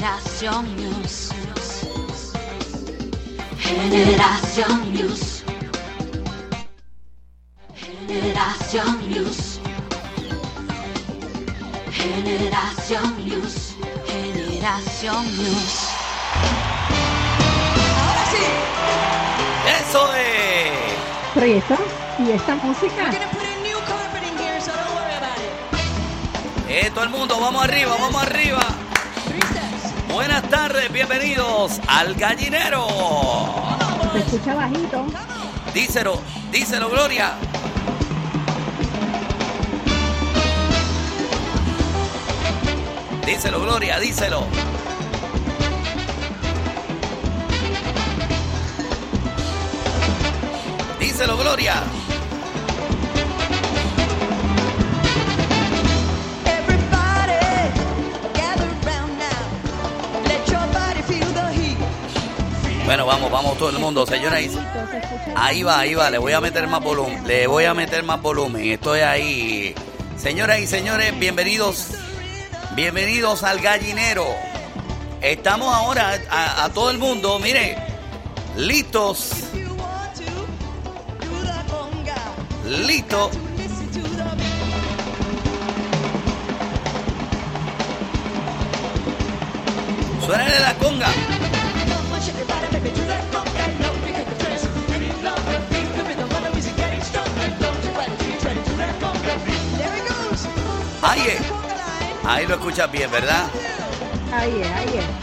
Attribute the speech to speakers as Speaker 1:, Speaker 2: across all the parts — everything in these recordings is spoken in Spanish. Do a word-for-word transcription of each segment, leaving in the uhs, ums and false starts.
Speaker 1: Generación News. Generación News. Generación News. Generación News. Generación News.
Speaker 2: Ahora sí.
Speaker 3: ¡Eso es!
Speaker 4: Pero ¿y esto? ¿Y esta música?
Speaker 2: We're gonna put a new carpet in here, so don't worry about it.
Speaker 3: Eh, todo el mundo, vamos arriba, vamos arriba.
Speaker 2: Three steps.
Speaker 3: Buenas tardes, bienvenidos al Gallinero.
Speaker 4: Se escucha bajito.
Speaker 3: Díselo, díselo, Gloria. Díselo, Gloria, díselo. Díselo, Gloria.
Speaker 2: Everybody, gather round now. Let your body feel the heat.
Speaker 3: Bueno, vamos, vamos todo el mundo, señora. y-
Speaker 4: Se escucha
Speaker 3: Ahí va, ahí va, le voy a meter más volumen, le voy a meter más volumen, estoy ahí. Señoras y señores, bienvenidos, bienvenidos al Gallinero. Estamos ahora a, a todo el mundo, mire, listos,
Speaker 2: If you want to, do the conga.
Speaker 3: listos.
Speaker 2: To listen to the beat.
Speaker 3: Suénale la conga.
Speaker 2: Come on, shake your body, baby, do that conga. No, you can't confess. Any longer, feel the rhythm of the music getting stronger. Don't you fight, you try to do that conga. There it goes.
Speaker 3: Ahí es,
Speaker 2: Conga line.
Speaker 3: ahí lo escuchas bien, ¿verdad?
Speaker 4: ahí, es, ahí. es.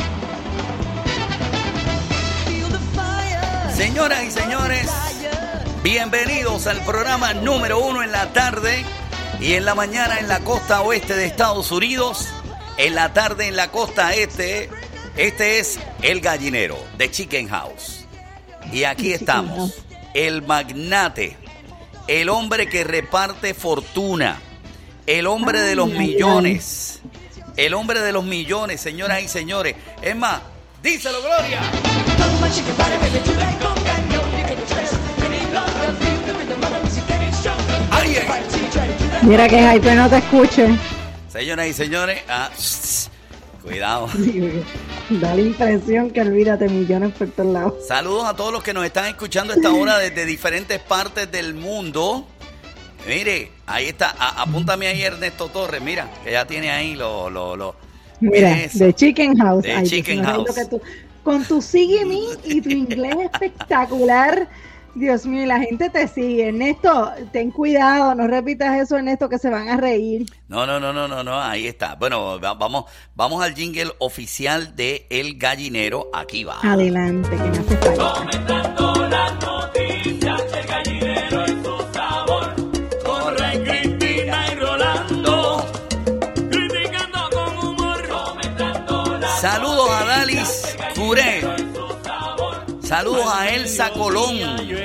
Speaker 2: Feel the fire.
Speaker 3: Señoras y señores, bienvenidos al programa número uno en la tarde y en la mañana en la costa oeste de Estados Unidos, en la tarde en la costa este. Este es el Gallinero de Chicken House. Y aquí estamos, el magnate, el hombre que reparte fortuna, el hombre de los millones, el hombre de los millones, señoras y señores. Es más, díselo, Gloria.
Speaker 2: Come on, shake your body, baby, do that conga. No, you can't express. Any longer, feel the rhythm of the music getting stronger.
Speaker 3: Ahí es.
Speaker 2: Fight till you try to do that.
Speaker 4: Mira que Hype no te escuche.
Speaker 3: Señoras y señores, ah, shh, cuidado.
Speaker 4: Da la impresión que olvídate millones por todos lados.
Speaker 3: Saludos a todos los que nos están escuchando a esta hora desde diferentes partes del mundo. Mire, ahí está, a- apúntame ahí Ernesto Torres, mira, que ya tiene ahí lo, lo, lo.
Speaker 4: Mira,
Speaker 3: eso.
Speaker 4: de Chicken House.
Speaker 3: De
Speaker 4: Ay, Dios
Speaker 3: Chicken
Speaker 4: mío,
Speaker 3: House.
Speaker 4: lo que tú- con tu sigue me y tu inglés espectacular. Dios mío, y la gente te sigue. Ernesto, ten cuidado, no repitas eso, Ernesto, que se van a reír.
Speaker 3: No, no, no, no, no, no, ahí está. Bueno, va- vamos, vamos al jingle oficial de El Gallinero. Aquí va.
Speaker 4: Adelante, que me hace falta.
Speaker 3: Comentando las noticias, El Gallinero en su sabor. Corre Cristina y Rolando, criticando con humor. Comentando las Saludos a Dalis Curé. Saludos a Elsa Colón.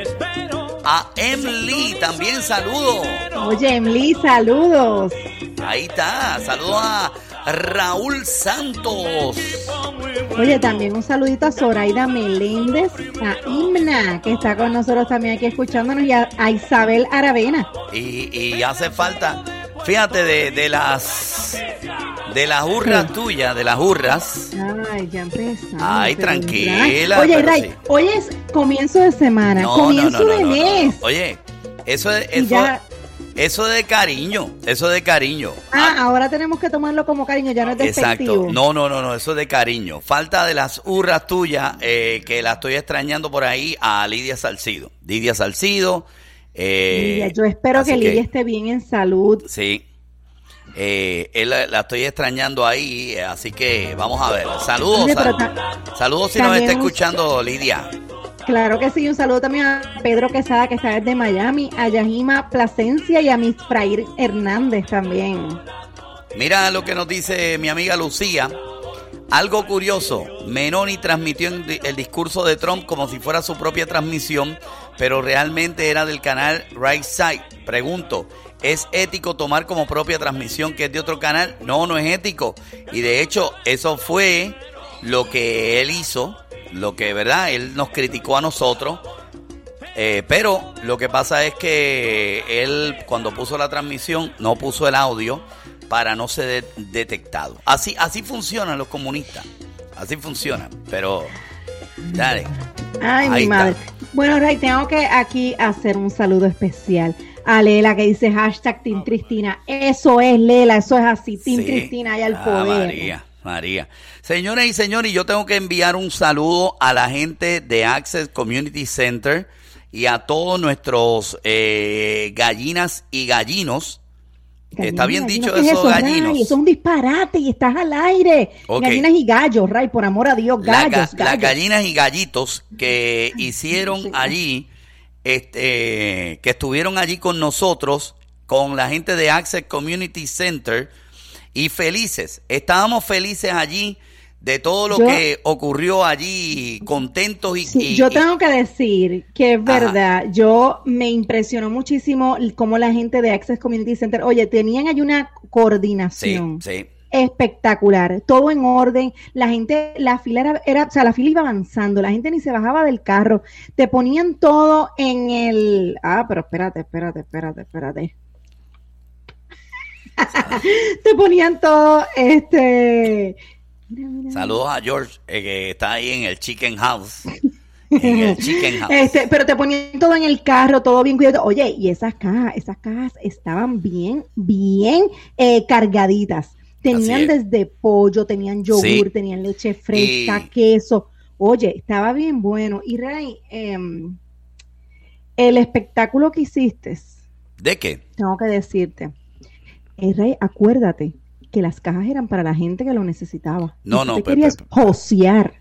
Speaker 3: A Emily también saludos.
Speaker 4: Oye, Emily, saludos.
Speaker 3: Ahí está. Saludos a Raúl Santos.
Speaker 4: Oye, también un saludito a Zoraida Meléndez, a Imna, que está con nosotros también aquí escuchándonos, y a, a Isabel Aravena.
Speaker 3: Y, y hace falta, fíjate, de, de las de las hurras
Speaker 4: Sí.
Speaker 3: tuyas, de las hurras.
Speaker 4: Ay, ya empezamos.
Speaker 3: Ay,
Speaker 4: pero
Speaker 3: tranquila,
Speaker 4: ya. Oye,
Speaker 3: pero
Speaker 4: Ray,
Speaker 3: sí.
Speaker 4: hoy es comienzo de semana,
Speaker 3: No, no,
Speaker 4: comienzo
Speaker 3: no, no,
Speaker 4: de
Speaker 3: no, no,
Speaker 4: mes.
Speaker 3: no. Oye, eso es
Speaker 4: Y
Speaker 3: eso,
Speaker 4: ya-
Speaker 3: eso es de cariño, eso es de cariño.
Speaker 4: Ah, ahora tenemos que tomarlo como cariño, ya no es despectivo.
Speaker 3: Exacto. No, no, no, no, eso es de cariño. Falta de las hurras tuyas, eh, que la estoy extrañando por ahí, a Lidia Salcido. Lidia Salcido. Eh,
Speaker 4: Lidia, yo espero
Speaker 3: así
Speaker 4: que Lidia esté bien en salud.
Speaker 3: Sí. Eh, él la, la estoy extrañando ahí, eh, así que vamos a ver. Saludos.
Speaker 4: Oye, pero
Speaker 3: sal-
Speaker 4: ta-
Speaker 3: saludos si nos
Speaker 4: también
Speaker 3: está
Speaker 4: un-
Speaker 3: escuchando Lidia.
Speaker 4: Claro que sí, un saludo también a Pedro Quesada, que está desde Miami, a Yajima Plasencia y a Miss Frair Hernández también.
Speaker 3: Mira lo que nos dice mi amiga Lucía. Algo curioso, Menoni transmitió en di- el discurso de Trump como si fuera su propia transmisión, pero realmente era del canal Right Side. Pregunto, ¿es ético tomar como propia transmisión que es de otro canal? No, no es ético. Y de hecho, eso fue lo que él hizo, lo que, ¿verdad? Él nos criticó a nosotros. Eh, pero lo que pasa es que él, cuando puso la transmisión, no puso el audio para no ser de- detectado. Así, así funcionan los comunistas. así funciona. Pero, dale.
Speaker 4: Ay,
Speaker 3: Ahí
Speaker 4: mi madre.
Speaker 3: está.
Speaker 4: Bueno, Ray, tengo que aquí hacer un saludo especial a Lela, que dice hashtag Team Cristina. Eso es, Lela, eso es así. Team
Speaker 3: Sí.
Speaker 4: Cristina, allá al
Speaker 3: Ah,
Speaker 4: poder.
Speaker 3: María, María. Señoras y señores, yo tengo que enviar un saludo a la gente de Access Community Center y a todos nuestros eh, gallinas y gallinos. ¿Está bien
Speaker 4: Gallinas,
Speaker 3: dicho
Speaker 4: ¿qué es
Speaker 3: eso,
Speaker 4: Ray?
Speaker 3: gallinos?
Speaker 4: Eso es un disparate y estás al aire.
Speaker 3: Ok.
Speaker 4: Gallinas y gallos, Ray, por amor a Dios,
Speaker 3: La ga-
Speaker 4: gallos,
Speaker 3: las
Speaker 4: gallos.
Speaker 3: gallinas y gallitos que hicieron
Speaker 4: Sí.
Speaker 3: allí, este, que estuvieron allí con nosotros, con la gente de Access Community Center, y felices, estábamos felices allí de todo lo
Speaker 4: Yo-
Speaker 3: que ocurrió allí, contentos y...
Speaker 4: Sí,
Speaker 3: y-
Speaker 4: yo
Speaker 3: y-
Speaker 4: tengo que decir que es
Speaker 3: Ajá.
Speaker 4: verdad, yo me impresionó muchísimo cómo la gente de Access Community Center, oye, tenían allí una
Speaker 3: sí,
Speaker 4: coordinación
Speaker 3: sí,
Speaker 4: espectacular, todo en orden, la gente, la fila era, era, o sea, la fila iba avanzando, la gente ni se bajaba del carro, te ponían todo en el, ah, pero espérate, espérate, espérate, espérate. Te ponían todo, este... Mira, mira,
Speaker 3: saludos a George, eh, que está ahí en el Chicken House, en el Chicken House.
Speaker 4: Este, pero te ponían todo en el carro, todo bien cuidado. Oye, y esas cajas, esas cajas estaban bien, bien eh, cargaditas. Tenían
Speaker 3: Así es.
Speaker 4: desde pollo, tenían yogur,
Speaker 3: Sí.
Speaker 4: tenían leche fresca,
Speaker 3: Y-
Speaker 4: queso. Oye, estaba bien bueno. Y Ray, em, el espectáculo que hiciste,
Speaker 3: ¿De qué?
Speaker 4: tengo que decirte, eh, Ray, acuérdate que las cajas eran para la gente que lo necesitaba.
Speaker 3: No,
Speaker 4: Y tú
Speaker 3: no,
Speaker 4: te
Speaker 3: pe-
Speaker 4: querías
Speaker 3: pe- pe-
Speaker 4: josear.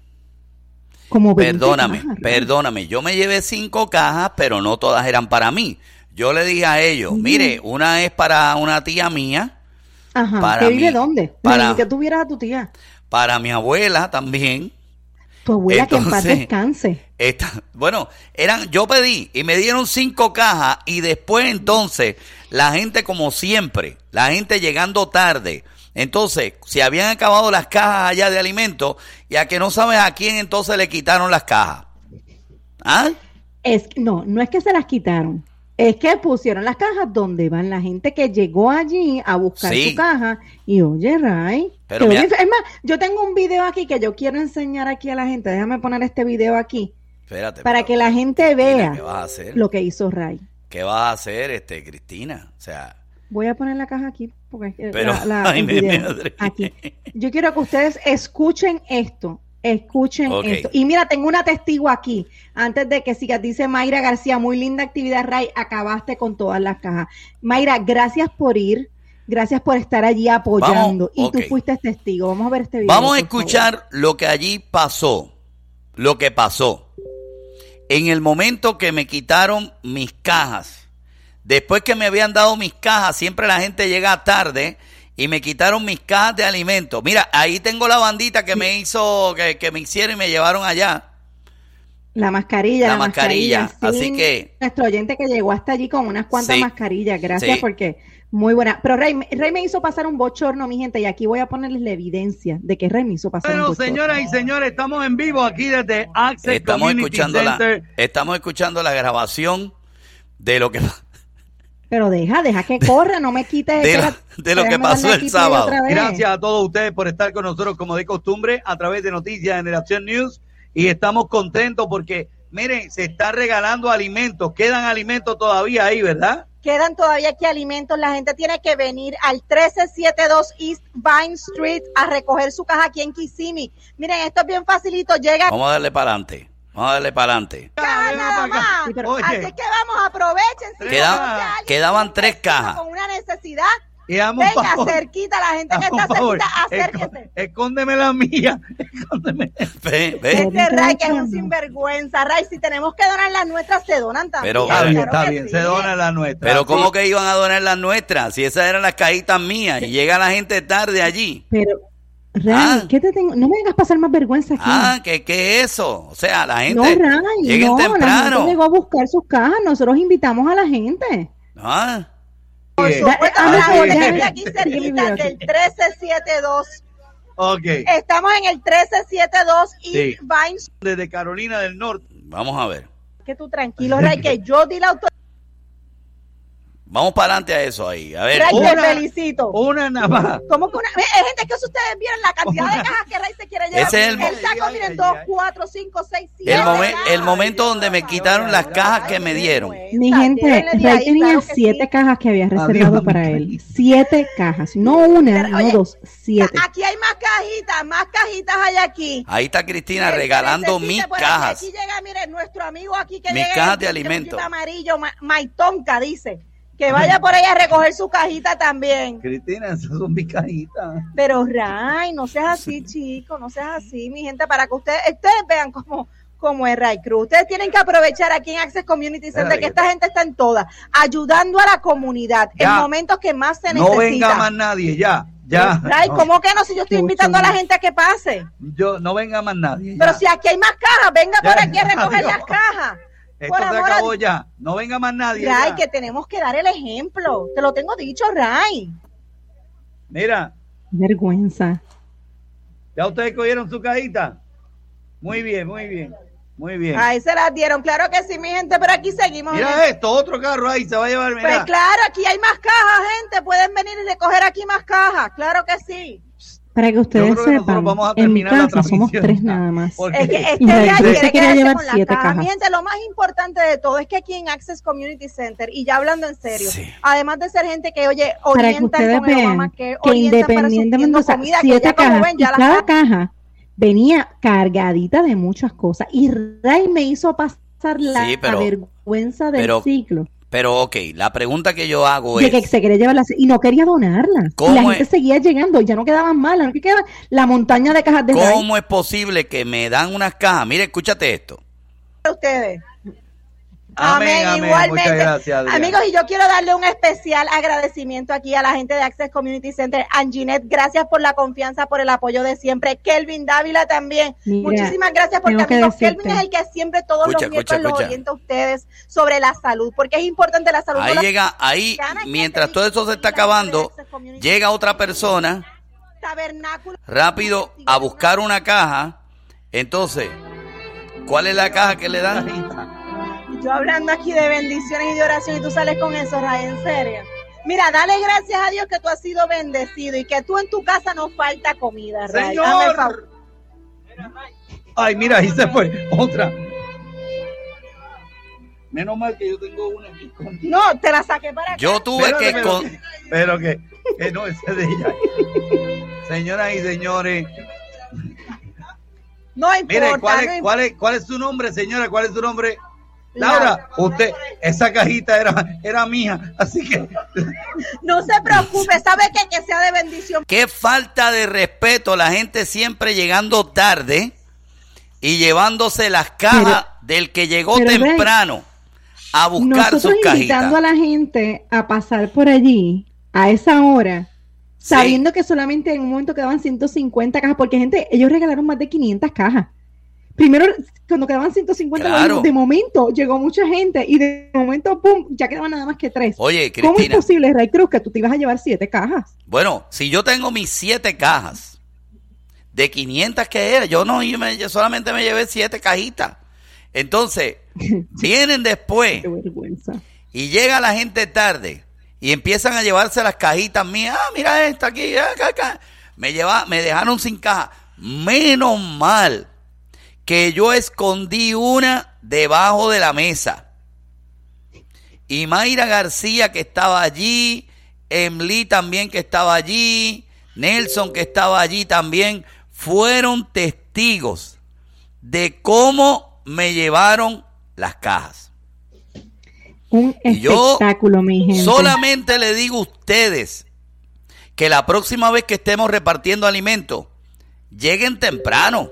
Speaker 4: Como veinte
Speaker 3: Perdóname,
Speaker 4: cajas, Ray.
Speaker 3: perdóname, yo me llevé cinco cajas, pero no todas eran para mí. Yo le dije a ellos,
Speaker 4: Ujú.
Speaker 3: mire, una es para una tía mía,
Speaker 4: Ajá,
Speaker 3: Para
Speaker 4: ¿que vive
Speaker 3: mí,
Speaker 4: dónde?
Speaker 3: para-
Speaker 4: Ni que tuvieras a tu tía.
Speaker 3: para mi abuela también.
Speaker 4: Tu abuela que en paz
Speaker 3: Entonces,
Speaker 4: descanse.
Speaker 3: Esta, bueno, eran, yo pedí y me dieron cinco cajas y después entonces la gente como siempre, la gente llegando tarde. Entonces, se habían acabado las cajas allá de alimentos y a que no sabes a quién entonces le quitaron las cajas. ¿Ah?
Speaker 4: Es, no, no es que se las quitaron. Es que pusieron las cajas donde van la gente que llegó allí a buscar
Speaker 3: Sí.
Speaker 4: su caja. Y oye, Ray.
Speaker 3: Pero
Speaker 4: quedó
Speaker 3: mira-
Speaker 4: bien fe- es más, yo tengo un video aquí que yo quiero enseñar aquí a la gente. Déjame poner este video aquí
Speaker 3: Espérate.
Speaker 4: para
Speaker 3: pero,
Speaker 4: que la gente
Speaker 3: Cristina,
Speaker 4: vea
Speaker 3: ¿qué vas a hacer?
Speaker 4: lo que hizo Ray.
Speaker 3: ¿Qué vas a hacer, este, Cristina? O sea,
Speaker 4: Voy a poner la caja aquí porque es que
Speaker 3: Pero,
Speaker 4: la- la-
Speaker 3: ay,
Speaker 4: el
Speaker 3: mi
Speaker 4: video.
Speaker 3: madre.
Speaker 4: Aquí. Yo quiero que ustedes escuchen esto. Escuchen
Speaker 3: Ok.
Speaker 4: esto. Y mira, tengo una testigo aquí. Antes de que sigas, dice Mayra García, muy linda actividad, Ray. Acabaste con todas las cajas. Mayra, gracias por ir. Gracias por estar allí apoyando.
Speaker 3: Vamos,
Speaker 4: y
Speaker 3: ok.
Speaker 4: tú fuiste testigo. Vamos a ver este video.
Speaker 3: vamos a
Speaker 4: por favor.
Speaker 3: escuchar lo que allí pasó. Lo que pasó. En el momento que me quitaron mis cajas, después que me habían dado mis cajas, siempre la gente llega tarde y me quitaron mis cajas de alimentos. Mira, ahí tengo la bandita que me hizo, que, que me hicieron y me llevaron allá.
Speaker 4: La mascarilla,
Speaker 3: La
Speaker 4: la,
Speaker 3: mascarilla,
Speaker 4: mascarilla.
Speaker 3: así
Speaker 4: Sí,
Speaker 3: que-
Speaker 4: nuestro oyente que llegó hasta allí con unas cuantas
Speaker 3: Sí.
Speaker 4: mascarillas. Gracias
Speaker 3: Sí.
Speaker 4: porque muy buena. Pero Rey, Rey me hizo pasar un bochorno, mi gente, y aquí voy a ponerles la evidencia de que Rey me hizo pasar un
Speaker 5: Bueno,
Speaker 4: bochorno.
Speaker 5: señoras y señores, estamos en vivo aquí desde Access
Speaker 3: Estamos
Speaker 5: Community
Speaker 3: escuchando la,
Speaker 5: Center.
Speaker 3: estamos escuchando la grabación de lo que
Speaker 4: Pero deja, deja que corra, no me quites.
Speaker 3: De lo-
Speaker 4: espera,
Speaker 3: de lo que
Speaker 4: déjame
Speaker 3: pasó
Speaker 4: darle
Speaker 3: el
Speaker 4: aquí play
Speaker 3: sábado.
Speaker 4: otra vez.
Speaker 5: Gracias a todos ustedes por estar con nosotros como de costumbre a través de Noticias Generación News y estamos contentos porque, miren, se está regalando alimentos, quedan alimentos todavía ahí, ¿verdad?
Speaker 4: Quedan todavía aquí alimentos. La gente tiene que venir al trece setenta y dos East Vine Street a recoger su caja aquí en Kissimmee. Miren, esto es bien facilito. Llega
Speaker 3: Vamos a darle para adelante. Vamos a darle para adelante.
Speaker 4: caja nada más.
Speaker 5: Sí, pero-
Speaker 4: Así
Speaker 5: Oye.
Speaker 4: que vamos, aprovechen. Si
Speaker 3: Queda-
Speaker 4: conoce a alguien
Speaker 3: quedaban
Speaker 4: con
Speaker 3: tres
Speaker 4: un
Speaker 3: cajas.
Speaker 4: Con una necesidad,
Speaker 5: Y dame un
Speaker 4: venga
Speaker 5: favor,
Speaker 4: cerquita, la gente que
Speaker 5: dame un
Speaker 4: está
Speaker 5: favor,
Speaker 4: cerquita,
Speaker 5: esco-
Speaker 4: acérquese.
Speaker 5: escóndeme la mía, escóndeme.
Speaker 3: Ve, ve.
Speaker 4: Este Ray que es un sinvergüenza. Ray, si tenemos que donar las nuestras, se donan también.
Speaker 3: Pero-
Speaker 5: Está
Speaker 3: Claro
Speaker 5: bien,
Speaker 4: Claro
Speaker 5: está
Speaker 4: que
Speaker 5: bien,
Speaker 4: sí.
Speaker 5: se dona la nuestra.
Speaker 3: Pero ¿cómo que iban a donar las nuestras? Si esas eran las cajitas mías y llega la gente tarde allí.
Speaker 4: Pero, Ray,
Speaker 3: Ah.
Speaker 4: ¿qué te tengo? No me vengas a pasar más vergüenza aquí.
Speaker 3: Ah, ¿qué, qué es eso? O sea, la
Speaker 4: no,
Speaker 3: gente
Speaker 4: Ray,
Speaker 3: lleguen
Speaker 4: no, la
Speaker 3: temprano.
Speaker 4: gente llegó a buscar sus cajas. Nosotros invitamos a la gente.
Speaker 3: Ah,
Speaker 5: Por
Speaker 4: Da-
Speaker 5: supuesto,
Speaker 4: hazme
Speaker 5: ah,
Speaker 4: favor,
Speaker 5: sí.
Speaker 4: déjame aquí cerquita del trece setenta y dos.
Speaker 5: Ok,
Speaker 4: Estamos en el trece setenta y dos
Speaker 5: Sí.
Speaker 4: East Vine.
Speaker 5: desde Carolina del Norte.
Speaker 3: vamos a ver.
Speaker 4: Que tú tranquilo, Ray, que yo di la autorización.
Speaker 3: Vamos para adelante a eso ahí. A ver.
Speaker 4: Ray, te
Speaker 5: una-
Speaker 4: felicito.
Speaker 5: Una nada más.
Speaker 4: ¿Cómo que una? Eh, eh, gente, que si ustedes vieron la cantidad de cajas que Ray se quiere llevar.
Speaker 3: Ese es el mo-
Speaker 4: Él sacó,
Speaker 5: Ay,
Speaker 4: miren,
Speaker 5: ay,
Speaker 4: dos,
Speaker 5: ay.
Speaker 4: cuatro, cinco, seis, siete.
Speaker 3: El, momen-
Speaker 4: cajas.
Speaker 3: el momento donde me quitaron las cajas que me dieron.
Speaker 4: Mi gente, Ray tenía siete cajas que había reservado
Speaker 5: Adiós,
Speaker 4: para
Speaker 5: mi
Speaker 4: él.
Speaker 5: Ray.
Speaker 4: Siete cajas. No una,
Speaker 6: Pero,
Speaker 4: no
Speaker 6: oye,
Speaker 4: dos, siete.
Speaker 6: Aquí hay más cajitas, más cajitas hay aquí.
Speaker 3: Ahí está Cristina
Speaker 6: El que
Speaker 3: regalando
Speaker 6: necesite
Speaker 3: mis
Speaker 6: por aquí,
Speaker 3: cajas.
Speaker 6: Aquí llega, mire, nuestro amigo aquí que
Speaker 3: Mis
Speaker 6: llega
Speaker 3: cajas
Speaker 6: en
Speaker 3: de
Speaker 6: el
Speaker 3: alimento.
Speaker 6: bollito amarillo, Ma- Maitonca, dice. Que vaya por ahí a recoger su cajita también.
Speaker 5: Cristina, esas son mis cajitas.
Speaker 6: Pero Ray, no seas así, chico, no seas así, mi gente, para que ustedes, ustedes vean cómo, cómo es Ray Cruz. Ustedes tienen que aprovechar aquí en Access Community Center
Speaker 5: Espérate,
Speaker 6: que esta gente está en todas, ayudando a la comunidad
Speaker 5: Ya.
Speaker 6: en momentos que más se
Speaker 5: No
Speaker 6: necesita.
Speaker 5: venga más nadie, ya. Ya.
Speaker 6: Ray,
Speaker 5: No,
Speaker 6: ¿cómo que no? Si yo estoy
Speaker 4: Qué
Speaker 6: invitando a la
Speaker 4: mucho
Speaker 6: gente a que pase.
Speaker 5: yo, no venga más nadie.
Speaker 6: Pero
Speaker 5: ya.
Speaker 6: si aquí hay más cajas, venga
Speaker 5: Ya,
Speaker 6: por aquí a recoger
Speaker 5: adiós.
Speaker 6: las cajas.
Speaker 5: Esto
Speaker 6: por
Speaker 5: se
Speaker 6: amor a
Speaker 5: acabó
Speaker 6: Dios.
Speaker 5: ya. No venga más nadie.
Speaker 6: Ray,
Speaker 5: ya.
Speaker 6: que tenemos que dar el ejemplo. Te lo tengo dicho, Ray.
Speaker 5: Mira,
Speaker 4: Vergüenza.
Speaker 5: ¿ya ustedes cogieron su cajita? Muy bien, muy bien. Muy bien.
Speaker 6: Ahí se las dieron, claro que sí, mi gente, pero aquí seguimos.
Speaker 5: Mira esto, otro carro ahí se va a llevar, mira.
Speaker 6: Pues claro, aquí hay más cajas, gente. Pueden venir y recoger aquí más cajas, claro que sí.
Speaker 4: Para que ustedes
Speaker 5: Yo creo que nosotros
Speaker 4: sepan,
Speaker 5: vamos a
Speaker 4: en mi
Speaker 5: terminar la
Speaker 4: casa somos
Speaker 5: transmisión
Speaker 4: tres
Speaker 5: ya.
Speaker 4: nada más.
Speaker 5: Porque-
Speaker 6: Es que este
Speaker 4: Y Ray
Speaker 6: día
Speaker 4: Cruz
Speaker 6: quiere
Speaker 4: se quería
Speaker 6: quedarse
Speaker 4: llevar
Speaker 6: con las
Speaker 4: siete
Speaker 6: cajas. Mi
Speaker 4: cajas.
Speaker 6: gente, lo más importante de todo es que aquí en Access Community Center, y ya hablando en serio,
Speaker 3: Sí.
Speaker 6: además de ser gente que, oye,
Speaker 4: Para que
Speaker 6: orientan
Speaker 4: ustedes
Speaker 6: con el
Speaker 4: vean
Speaker 6: Obamacare,
Speaker 4: que
Speaker 6: orientan para
Speaker 4: independientemente, o sea,
Speaker 6: comida, que
Speaker 4: siete
Speaker 6: ya como
Speaker 4: cajas
Speaker 6: ven,
Speaker 4: y
Speaker 6: ya las
Speaker 4: cada
Speaker 6: cajas-
Speaker 4: caja venía cargadita de muchas cosas. Y Ray me hizo pasar la
Speaker 3: Sí, pero-
Speaker 4: vergüenza del
Speaker 3: pero-
Speaker 4: ciclo.
Speaker 3: Pero ok, la pregunta que yo hago
Speaker 4: De que
Speaker 3: es,
Speaker 4: se quería llevarla y no quería donarla. Y
Speaker 3: ¿Cómo
Speaker 4: la gente
Speaker 3: es?
Speaker 4: seguía llegando, ya no quedaban malas, no quedaba la montaña de cajas de Ray.
Speaker 3: ¿cómo es posible que me dan unas cajas? Mire, escúchate esto.
Speaker 6: para ustedes.
Speaker 5: Amén, amén.
Speaker 6: igualmente.
Speaker 5: Muchas gracias, Adriana.
Speaker 6: Amigos, y yo quiero darle un especial agradecimiento aquí a la gente de Access Community Center. Anginette, gracias por la confianza, por el apoyo de siempre. Kelvin Dávila también.
Speaker 4: Mira,
Speaker 6: Muchísimas gracias porque,
Speaker 4: tengo que
Speaker 6: amigos,
Speaker 4: decirte.
Speaker 6: Kelvin es el que siempre todos
Speaker 3: Escucha,
Speaker 6: los miércoles
Speaker 3: escucha,
Speaker 6: los
Speaker 3: escucha.
Speaker 6: orienta a ustedes sobre la salud, porque es importante la salud.
Speaker 3: Ahí
Speaker 6: No la-
Speaker 3: llega, ahí,
Speaker 6: Gana que
Speaker 3: mientras
Speaker 6: te
Speaker 3: todo eso se está acabando, llega otra persona
Speaker 6: Tabernáculo.
Speaker 3: rápido a buscar una caja. Entonces, ¿cuál es la caja que le dan?
Speaker 6: Yo hablando aquí de bendiciones y de oración y tú sales con eso, Ray, en serio. Mira, dale gracias a Dios que tú has sido bendecido y que tú en tu casa no falta comida, Ray. Dame el favor.
Speaker 5: Señor. Ay, mira, ahí se fue. Otra. Menos mal que yo tengo una aquí escondida.
Speaker 6: No, te la saqué para acá.
Speaker 3: Yo tuve
Speaker 5: Espérate,
Speaker 3: que...
Speaker 5: pero,
Speaker 3: con-
Speaker 5: que- pero que, que no, ese es de ella. Señoras y señores,
Speaker 6: No importa.
Speaker 5: mire, ¿cuál
Speaker 6: no
Speaker 5: es,
Speaker 6: importa.
Speaker 5: cuál, es, ¿cuál es su nombre, señora? ¿Cuál es su nombre? Laura, usted, esa cajita era, era mía, así que
Speaker 6: No se preocupe, sabe que, que sea de bendición.
Speaker 3: Qué falta de respeto, la gente siempre llegando tarde y llevándose las cajas del que llegó
Speaker 4: pero, Ray,
Speaker 3: temprano a buscar
Speaker 4: Nosotros
Speaker 3: sus
Speaker 4: invitando
Speaker 3: cajitas.
Speaker 4: a la gente a pasar por allí a esa hora,
Speaker 3: Sí.
Speaker 4: sabiendo que solamente en un momento quedaban ciento cincuenta cajas, porque gente, ellos regalaron más de quinientas cajas. Primero, cuando quedaban ciento cincuenta,
Speaker 3: Claro.
Speaker 4: de momento llegó mucha gente y de momento, pum, ya quedaban nada más que tres.
Speaker 3: Oye,
Speaker 4: ¿Cómo es
Speaker 3: Cristina,
Speaker 4: posible, Ray Cruz, que tú te ibas a llevar siete cajas?
Speaker 3: bueno, si yo tengo mis siete cajas de quinientas que era, yo no, yo, me- yo solamente me llevé siete cajitas. Entonces, vienen después
Speaker 4: Qué vergüenza.
Speaker 3: y llega la gente tarde y empiezan a llevarse las cajitas mías. Ah, mira esta aquí, acá, acá. Me lleva, me dejaron sin caja. Menos mal que yo escondí una debajo de la mesa. Y Mayra García que estaba allí, Emily también que estaba allí, Nelson que estaba allí también, fueron testigos de cómo me llevaron las cajas.
Speaker 4: Un
Speaker 3: Y yo
Speaker 4: espectáculo, mi gente.
Speaker 3: Solamente le digo a ustedes que la próxima vez que estemos repartiendo alimentos, lleguen temprano.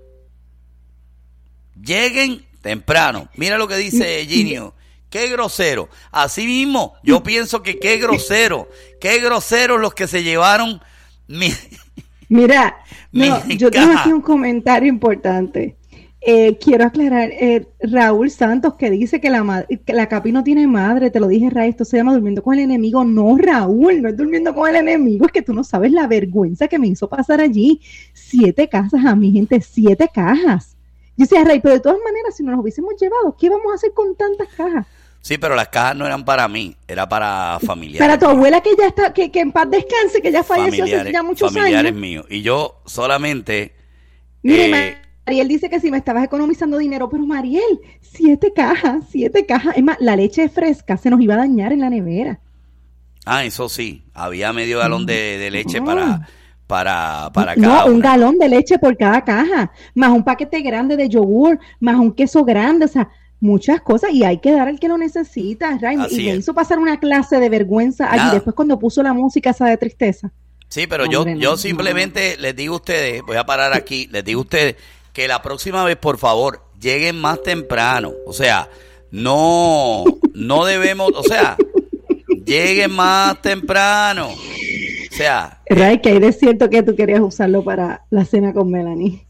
Speaker 3: Lleguen temprano. Mira lo que dice Ginio. Qué grosero. Así mismo, yo pienso que qué grosero. Qué groseros los que se llevaron mi...
Speaker 4: Mira, no,
Speaker 3: Mi
Speaker 4: yo tengo
Speaker 3: caja.
Speaker 4: aquí un comentario importante. Eh, quiero aclarar, eh, Raúl Santos, que dice que la, ma- que la Capi no tiene madre, te lo dije, Ray, esto se llama durmiendo con el enemigo. No, Raúl, no es durmiendo con el enemigo, es que tú no sabes la vergüenza que me hizo pasar allí. Siete cajas a mi gente, siete cajas. Yo decía, Ray, pero de todas maneras, si nos las hubiésemos llevado, ¿qué vamos a hacer con tantas cajas?
Speaker 3: Sí, pero las cajas no eran para mí, era para familiares.
Speaker 4: Para tu abuela que ya está, que, que en paz descanse, que ya falleció hace ya muchos
Speaker 3: familiares
Speaker 4: años.
Speaker 3: míos. Y yo solamente...
Speaker 4: Mire,
Speaker 3: eh,
Speaker 4: Mariel dice que si me estabas economizando dinero, pero Mariel, siete cajas, siete cajas. Es más, la leche fresca se nos iba a dañar en la nevera.
Speaker 3: Ah, eso sí, había medio galón de, de leche
Speaker 4: No.
Speaker 3: para, para, para
Speaker 4: No,
Speaker 3: cada
Speaker 4: un
Speaker 3: una.
Speaker 4: galón de leche por cada caja, más un paquete grande de yogur, más un queso grande, o sea, muchas cosas, y hay que dar al que lo necesita, Ray,
Speaker 3: Así
Speaker 4: y me
Speaker 3: es.
Speaker 4: hizo pasar una clase de vergüenza allí
Speaker 3: Nada.
Speaker 4: después cuando puso la música esa de tristeza.
Speaker 3: Sí, pero
Speaker 4: Hombre,
Speaker 3: yo,
Speaker 4: no,
Speaker 3: yo
Speaker 4: no.
Speaker 3: simplemente les digo a ustedes, voy a parar aquí, les digo a ustedes que la próxima vez, por favor, lleguen más temprano. O sea, no, no debemos, o sea, lleguen más temprano. O sea,
Speaker 4: Ray, que hay de cierto que tú querías usarlo para la cena con Melanie.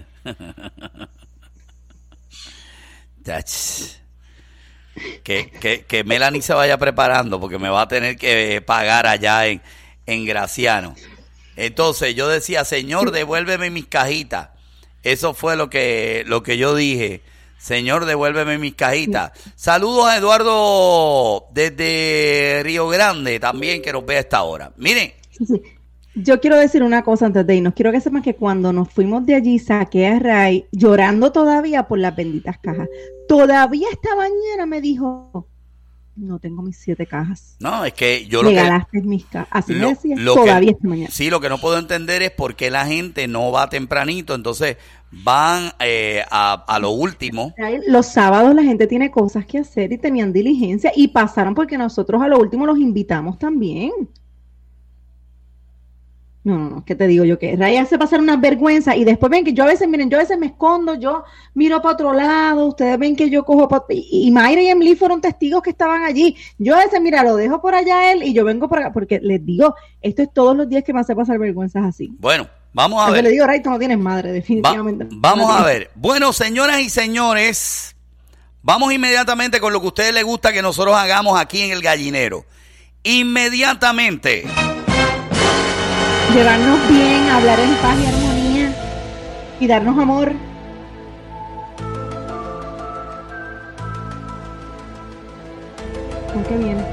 Speaker 3: Tach. Que, que, que Melanie se vaya preparando porque me va a tener que pagar allá en, en Graciano. Entonces yo decía, Señor, devuélveme mis cajitas. Eso fue lo que, lo que yo dije. Señor, devuélveme mis cajitas. Saludos a Eduardo desde Río Grande también, que nos ve a esta hora. Miren.
Speaker 4: Sí, sí. Yo quiero decir una cosa antes de irnos. Quiero que sepan que cuando nos fuimos de allí, saqué a Ray llorando todavía por las benditas cajas. Todavía esta mañana me dijo, no tengo mis siete cajas.
Speaker 3: No, es que yo lo que...
Speaker 4: Regalaste mis cajas. Así
Speaker 3: Lo-
Speaker 4: me decía
Speaker 3: lo
Speaker 4: todavía
Speaker 3: que-
Speaker 4: esta mañana.
Speaker 3: Sí, lo que no puedo entender es por qué la gente no va tempranito, entonces van eh, a, a lo último.
Speaker 4: Ray, los sábados la gente tiene cosas que hacer y tenían diligencia y pasaron porque nosotros a lo último los invitamos también. No, no, no, ¿qué te digo yo? Que Ray hace pasar una vergüenza y después ven que yo a veces, miren, yo a veces me escondo, yo miro para otro lado, ustedes ven que yo cojo pa- y, y Mayra y Emily fueron testigos que estaban allí. Yo a veces, mira, lo dejo por allá él y yo vengo por acá, porque les digo, esto es todos los días que me hace pasar vergüenzas así.
Speaker 3: Bueno, vamos a
Speaker 4: Entonces
Speaker 3: ver.
Speaker 4: le digo, Ray, tú no tienes madre,
Speaker 3: Va-
Speaker 4: definitivamente.
Speaker 3: vamos
Speaker 4: No
Speaker 3: a
Speaker 4: tienes.
Speaker 3: ver. Bueno, señoras y señores, vamos inmediatamente con lo que a ustedes les gusta que nosotros hagamos aquí en El Gallinero. Inmediatamente.
Speaker 4: Llevarnos bien, hablar en paz y armonía y darnos amor. ¿Con qué viene?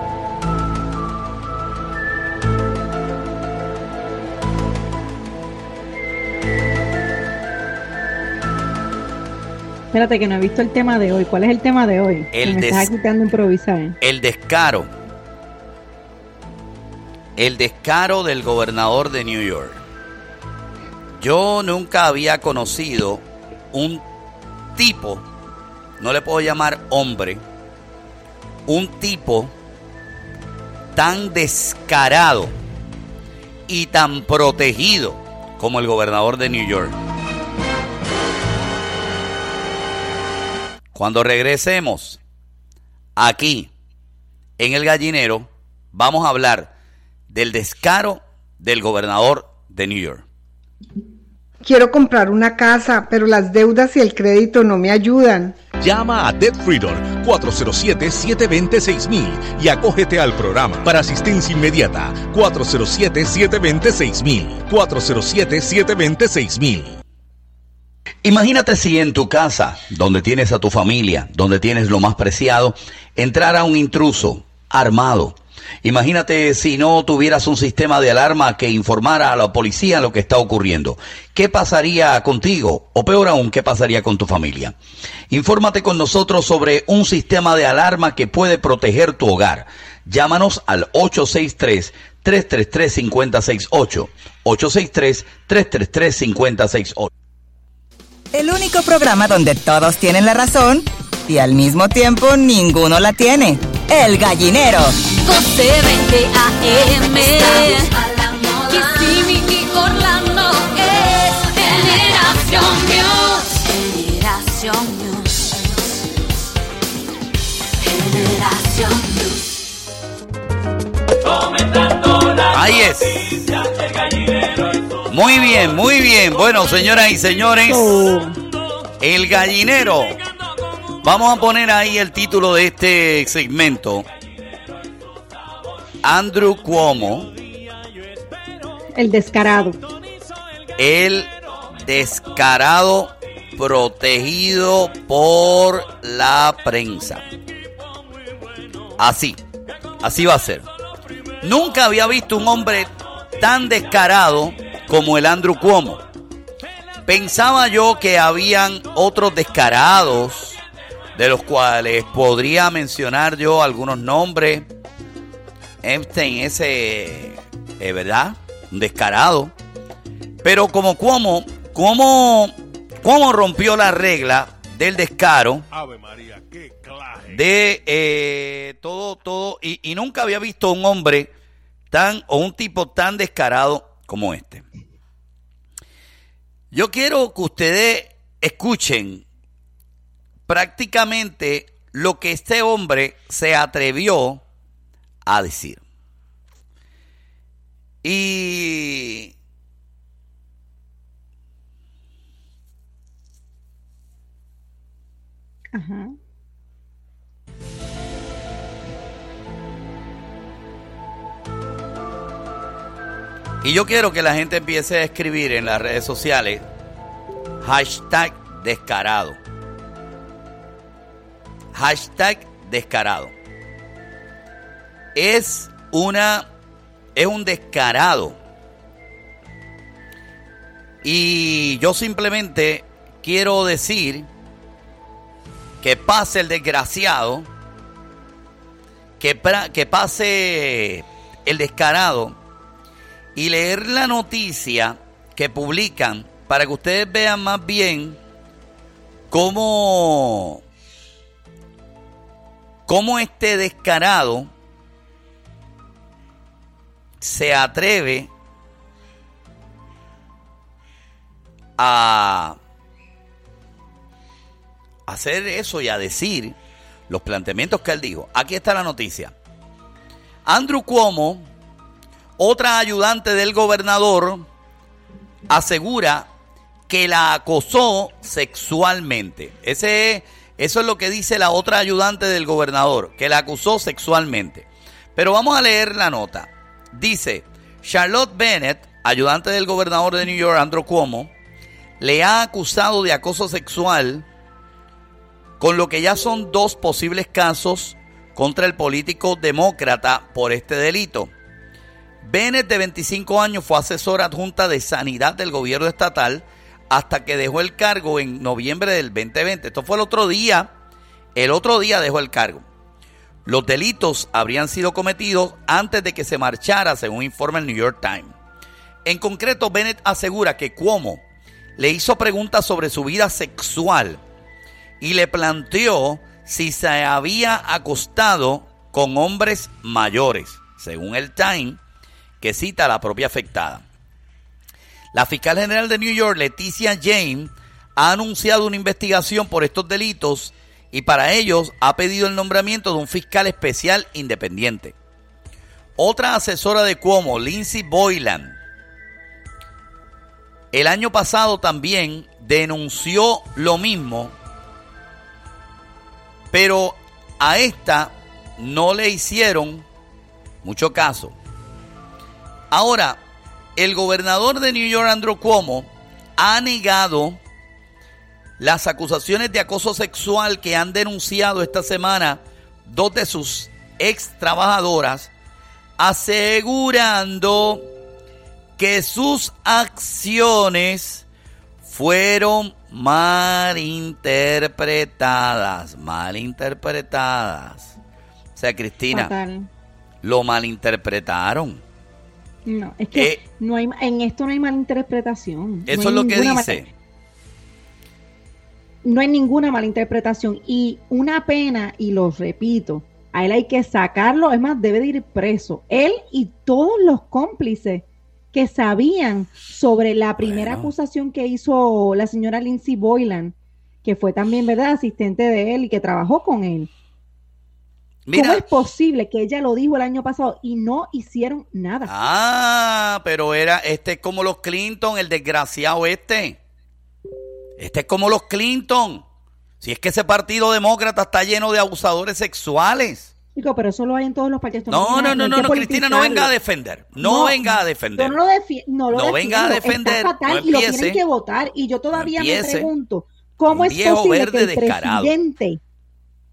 Speaker 4: Espérate que no he visto el tema de hoy. ¿Cuál es el tema de hoy?
Speaker 3: El
Speaker 4: Que me
Speaker 3: des-
Speaker 4: estás quitando improvisar.
Speaker 3: El descaro. El descaro del gobernador de New York. Yo nunca había conocido un tipo, no le puedo llamar hombre, un tipo tan descarado y tan protegido como el gobernador de New York. Cuando regresemos aquí en El Gallinero, vamos a hablar del descaro del gobernador de New York.
Speaker 7: Quiero comprar una casa, pero las deudas y el crédito no me ayudan.
Speaker 8: Llama a Debt Freedom cuatro cero siete, siete dos cero, seis mil y acógete al programa para asistencia inmediata cuatro cero siete, siete dos cero, seis mil cuatro cero siete, siete dos cero, seis mil.
Speaker 3: Imagínate si en tu casa, donde tienes a tu familia, donde tienes lo más preciado, entrara un intruso armado. Imagínate si no tuvieras un sistema de alarma que informara a la policía lo que está ocurriendo. ¿Qué pasaría contigo? O peor aún, ¿qué pasaría con tu familia? Infórmate con nosotros sobre un sistema de alarma que puede proteger tu hogar. Llámanos al ocho seis tres, tres tres tres, cinco cero seis ocho. ocho seis tres, tres tres tres, cinco cero seis ocho.
Speaker 9: El único programa donde todos tienen la razón y al mismo tiempo ninguno la tiene. El Gallinero.
Speaker 1: doce veinte A M. Estamos a la moda. Kissimmee y Orlando es Generación News. Generación News. Generación News.
Speaker 3: Ahí es. Muy bien, muy bien. Bueno, señoras y señores, El Gallinero. Vamos a poner ahí el título de este segmento. Andrew Cuomo,
Speaker 4: El descarado.
Speaker 3: el descarado protegido por la prensa. Así, así va a ser. Nunca había visto un hombre tan descarado como el Andrew Cuomo. Pensaba yo que habían otros descarados, de los cuales podría mencionar yo algunos nombres. Epstein, ese, es verdad, un descarado. Pero como Cuomo, Cuomo, Cuomo rompió la regla del descaro. Ave María, qué clase. De eh, todo, todo, y, y nunca había visto un hombre tan, o un tipo tan descarado como este. Yo quiero que ustedes escuchen prácticamente lo que este hombre se atrevió a decir. Y
Speaker 4: Ajá.
Speaker 3: Y yo quiero que la gente empiece a escribir en las redes sociales hashtag descarado. Hashtag descarado. Es una, es un descarado. Y yo simplemente quiero decir que pase el desgraciado, que, pra, que pase el descarado, y leer la noticia que publican para que ustedes vean más bien cómo, cómo este descarado se atreve a hacer eso y a decir los planteamientos que él dijo. Aquí está la noticia. Andrew Cuomo, otra ayudante del gobernador, asegura que la acosó sexualmente. Ese, eso es lo que dice la otra ayudante del gobernador, que la acusó sexualmente. Pero vamos a leer la nota. Dice, Charlotte Bennett, ayudante del gobernador de New York, Andrew Cuomo, le ha acusado de acoso sexual, con lo que ya son dos posibles casos contra el político demócrata por este delito. Bennett, de veinticinco años, fue asesora adjunta de sanidad del gobierno estatal hasta que dejó el cargo en noviembre del veinte veinte. Esto fue el otro día, el otro día dejó el cargo. Los delitos habrían sido cometidos antes de que se marchara, según informa el New York Times. En concreto, Bennett asegura que Cuomo le hizo preguntas sobre su vida sexual y le planteó si se había acostado con hombres mayores, según el Times, que cita a la propia afectada. La fiscal general de New York, Leticia James, ha anunciado una investigación por estos delitos y para ellos ha pedido el nombramiento de un fiscal especial independiente. Otra asesora de Cuomo, Lindsey Boylan, el año pasado también denunció lo mismo, pero a esta no le hicieron mucho caso. Ahora, el gobernador de New York, Andrew Cuomo, ha negado las acusaciones de acoso sexual que han denunciado esta semana dos de sus ex trabajadoras, asegurando que sus acciones fueron malinterpretadas, malinterpretadas. O sea, Cristina, fatal. Lo malinterpretaron.
Speaker 4: No, es que eh, no hay, en esto no hay malinterpretación.
Speaker 3: Eso
Speaker 4: no
Speaker 3: es lo que dice.
Speaker 4: Mal, no hay ninguna malinterpretación. Y una pena, y lo repito, a él hay que sacarlo, es más, debe de ir preso. Él y todos los cómplices que sabían sobre la primera bueno. acusación que hizo la señora Lindsey Boylan, que fue también, ¿verdad?, asistente de él y que trabajó con él. Mira. ¿Cómo es posible que ella lo dijo el año pasado y no hicieron nada?
Speaker 3: Ah, pero era, este es como los Clinton, el desgraciado este. Este es como los Clinton. Si es que ese partido demócrata está lleno de abusadores sexuales.
Speaker 4: Chico, pero eso lo hay en todos los partidos.
Speaker 3: No, no, no, no, no, Cristina, no venga a defender. No, no venga a defender.
Speaker 4: No, no lo, defi- no lo
Speaker 3: no venga a defender.
Speaker 4: Está fatal,
Speaker 3: no
Speaker 4: y lo tienen que votar. Y yo todavía
Speaker 3: no
Speaker 4: me pregunto, ¿cómo es posible que el descarado. presidente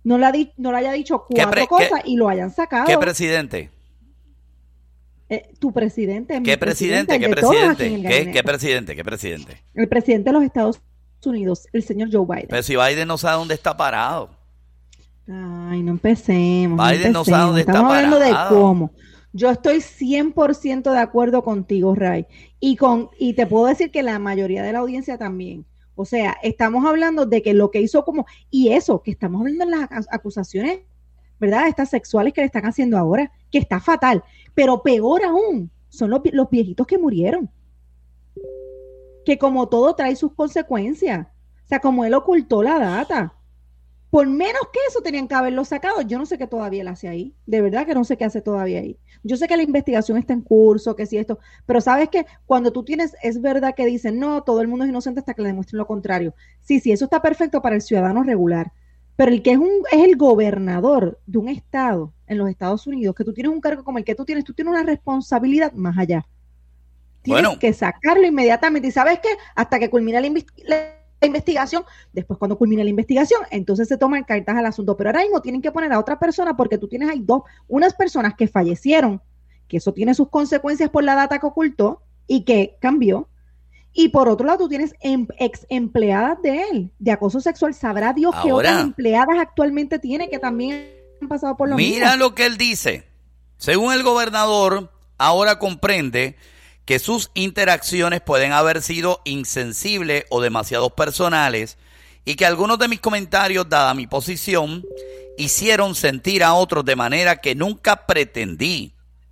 Speaker 4: no le, ha di- no le haya dicho cuatro
Speaker 3: pre-
Speaker 4: cosas
Speaker 3: qué-
Speaker 4: y lo hayan sacado.
Speaker 3: ¿Qué presidente?
Speaker 4: Eh, tu presidente, mi
Speaker 3: ¿Qué presidente?
Speaker 4: el
Speaker 3: ¿Qué
Speaker 4: de todos aquí
Speaker 3: presidente?
Speaker 4: en el
Speaker 3: ¿Qué,
Speaker 4: gabinete.
Speaker 3: ¿Qué presidente? ¿Qué presidente?
Speaker 4: El presidente de los Estados Unidos, el señor Joe Biden.
Speaker 3: Pero si Biden no sabe dónde está parado.
Speaker 4: Ay, no empecemos.
Speaker 3: Biden no
Speaker 4: no
Speaker 3: sabe dónde
Speaker 4: empecemos.
Speaker 3: está
Speaker 4: Estamos hablando de
Speaker 3: parado.
Speaker 4: cómo. Yo estoy cien por ciento de acuerdo contigo, Ray. Y, con, y te puedo decir que la mayoría de la audiencia también. O sea, estamos hablando de que lo que hizo como... Y eso, que estamos hablando de las ac- acusaciones, ¿verdad? Estas sexuales que le están haciendo ahora, que está fatal. Pero peor aún, son los, los viejitos que murieron. Que como todo trae sus consecuencias. O sea, como él ocultó la data. Por menos que eso tenían que haberlo sacado. Yo no sé qué todavía él hace ahí. De verdad que no sé qué hace todavía ahí. Yo sé que la investigación está en curso, que sí esto, pero sabes que cuando tú tienes, es verdad que dicen, no, todo el mundo es inocente hasta que le demuestren lo contrario. Sí, sí, eso está perfecto para el ciudadano regular. Pero el que es un es el gobernador de un estado en los Estados Unidos, que tú tienes un cargo como el que tú tienes, tú tienes una responsabilidad más allá. Tienes
Speaker 3: Bueno.
Speaker 4: que sacarlo inmediatamente. ¿Y sabes qué? hasta que culmine la, inves- la investigación, después cuando culmine la investigación, entonces se toman cartas al asunto. Pero ahora mismo tienen que poner a otra persona porque tú tienes ahí dos, unas personas que fallecieron, que eso tiene sus consecuencias por la data que ocultó y que cambió. Y por otro lado, tú tienes em- ex empleadas de él, de acoso sexual. Sabrá Dios qué
Speaker 3: Ahora.
Speaker 4: otras empleadas actualmente tiene que también han pasado por lo
Speaker 3: Mira
Speaker 4: mismo.
Speaker 3: lo que él dice. Según el gobernador, ahora comprende que sus interacciones pueden haber sido insensibles o demasiado personales y que algunos de mis comentarios, dada mi posición, hicieron sentir a otros de manera que nunca pretendí.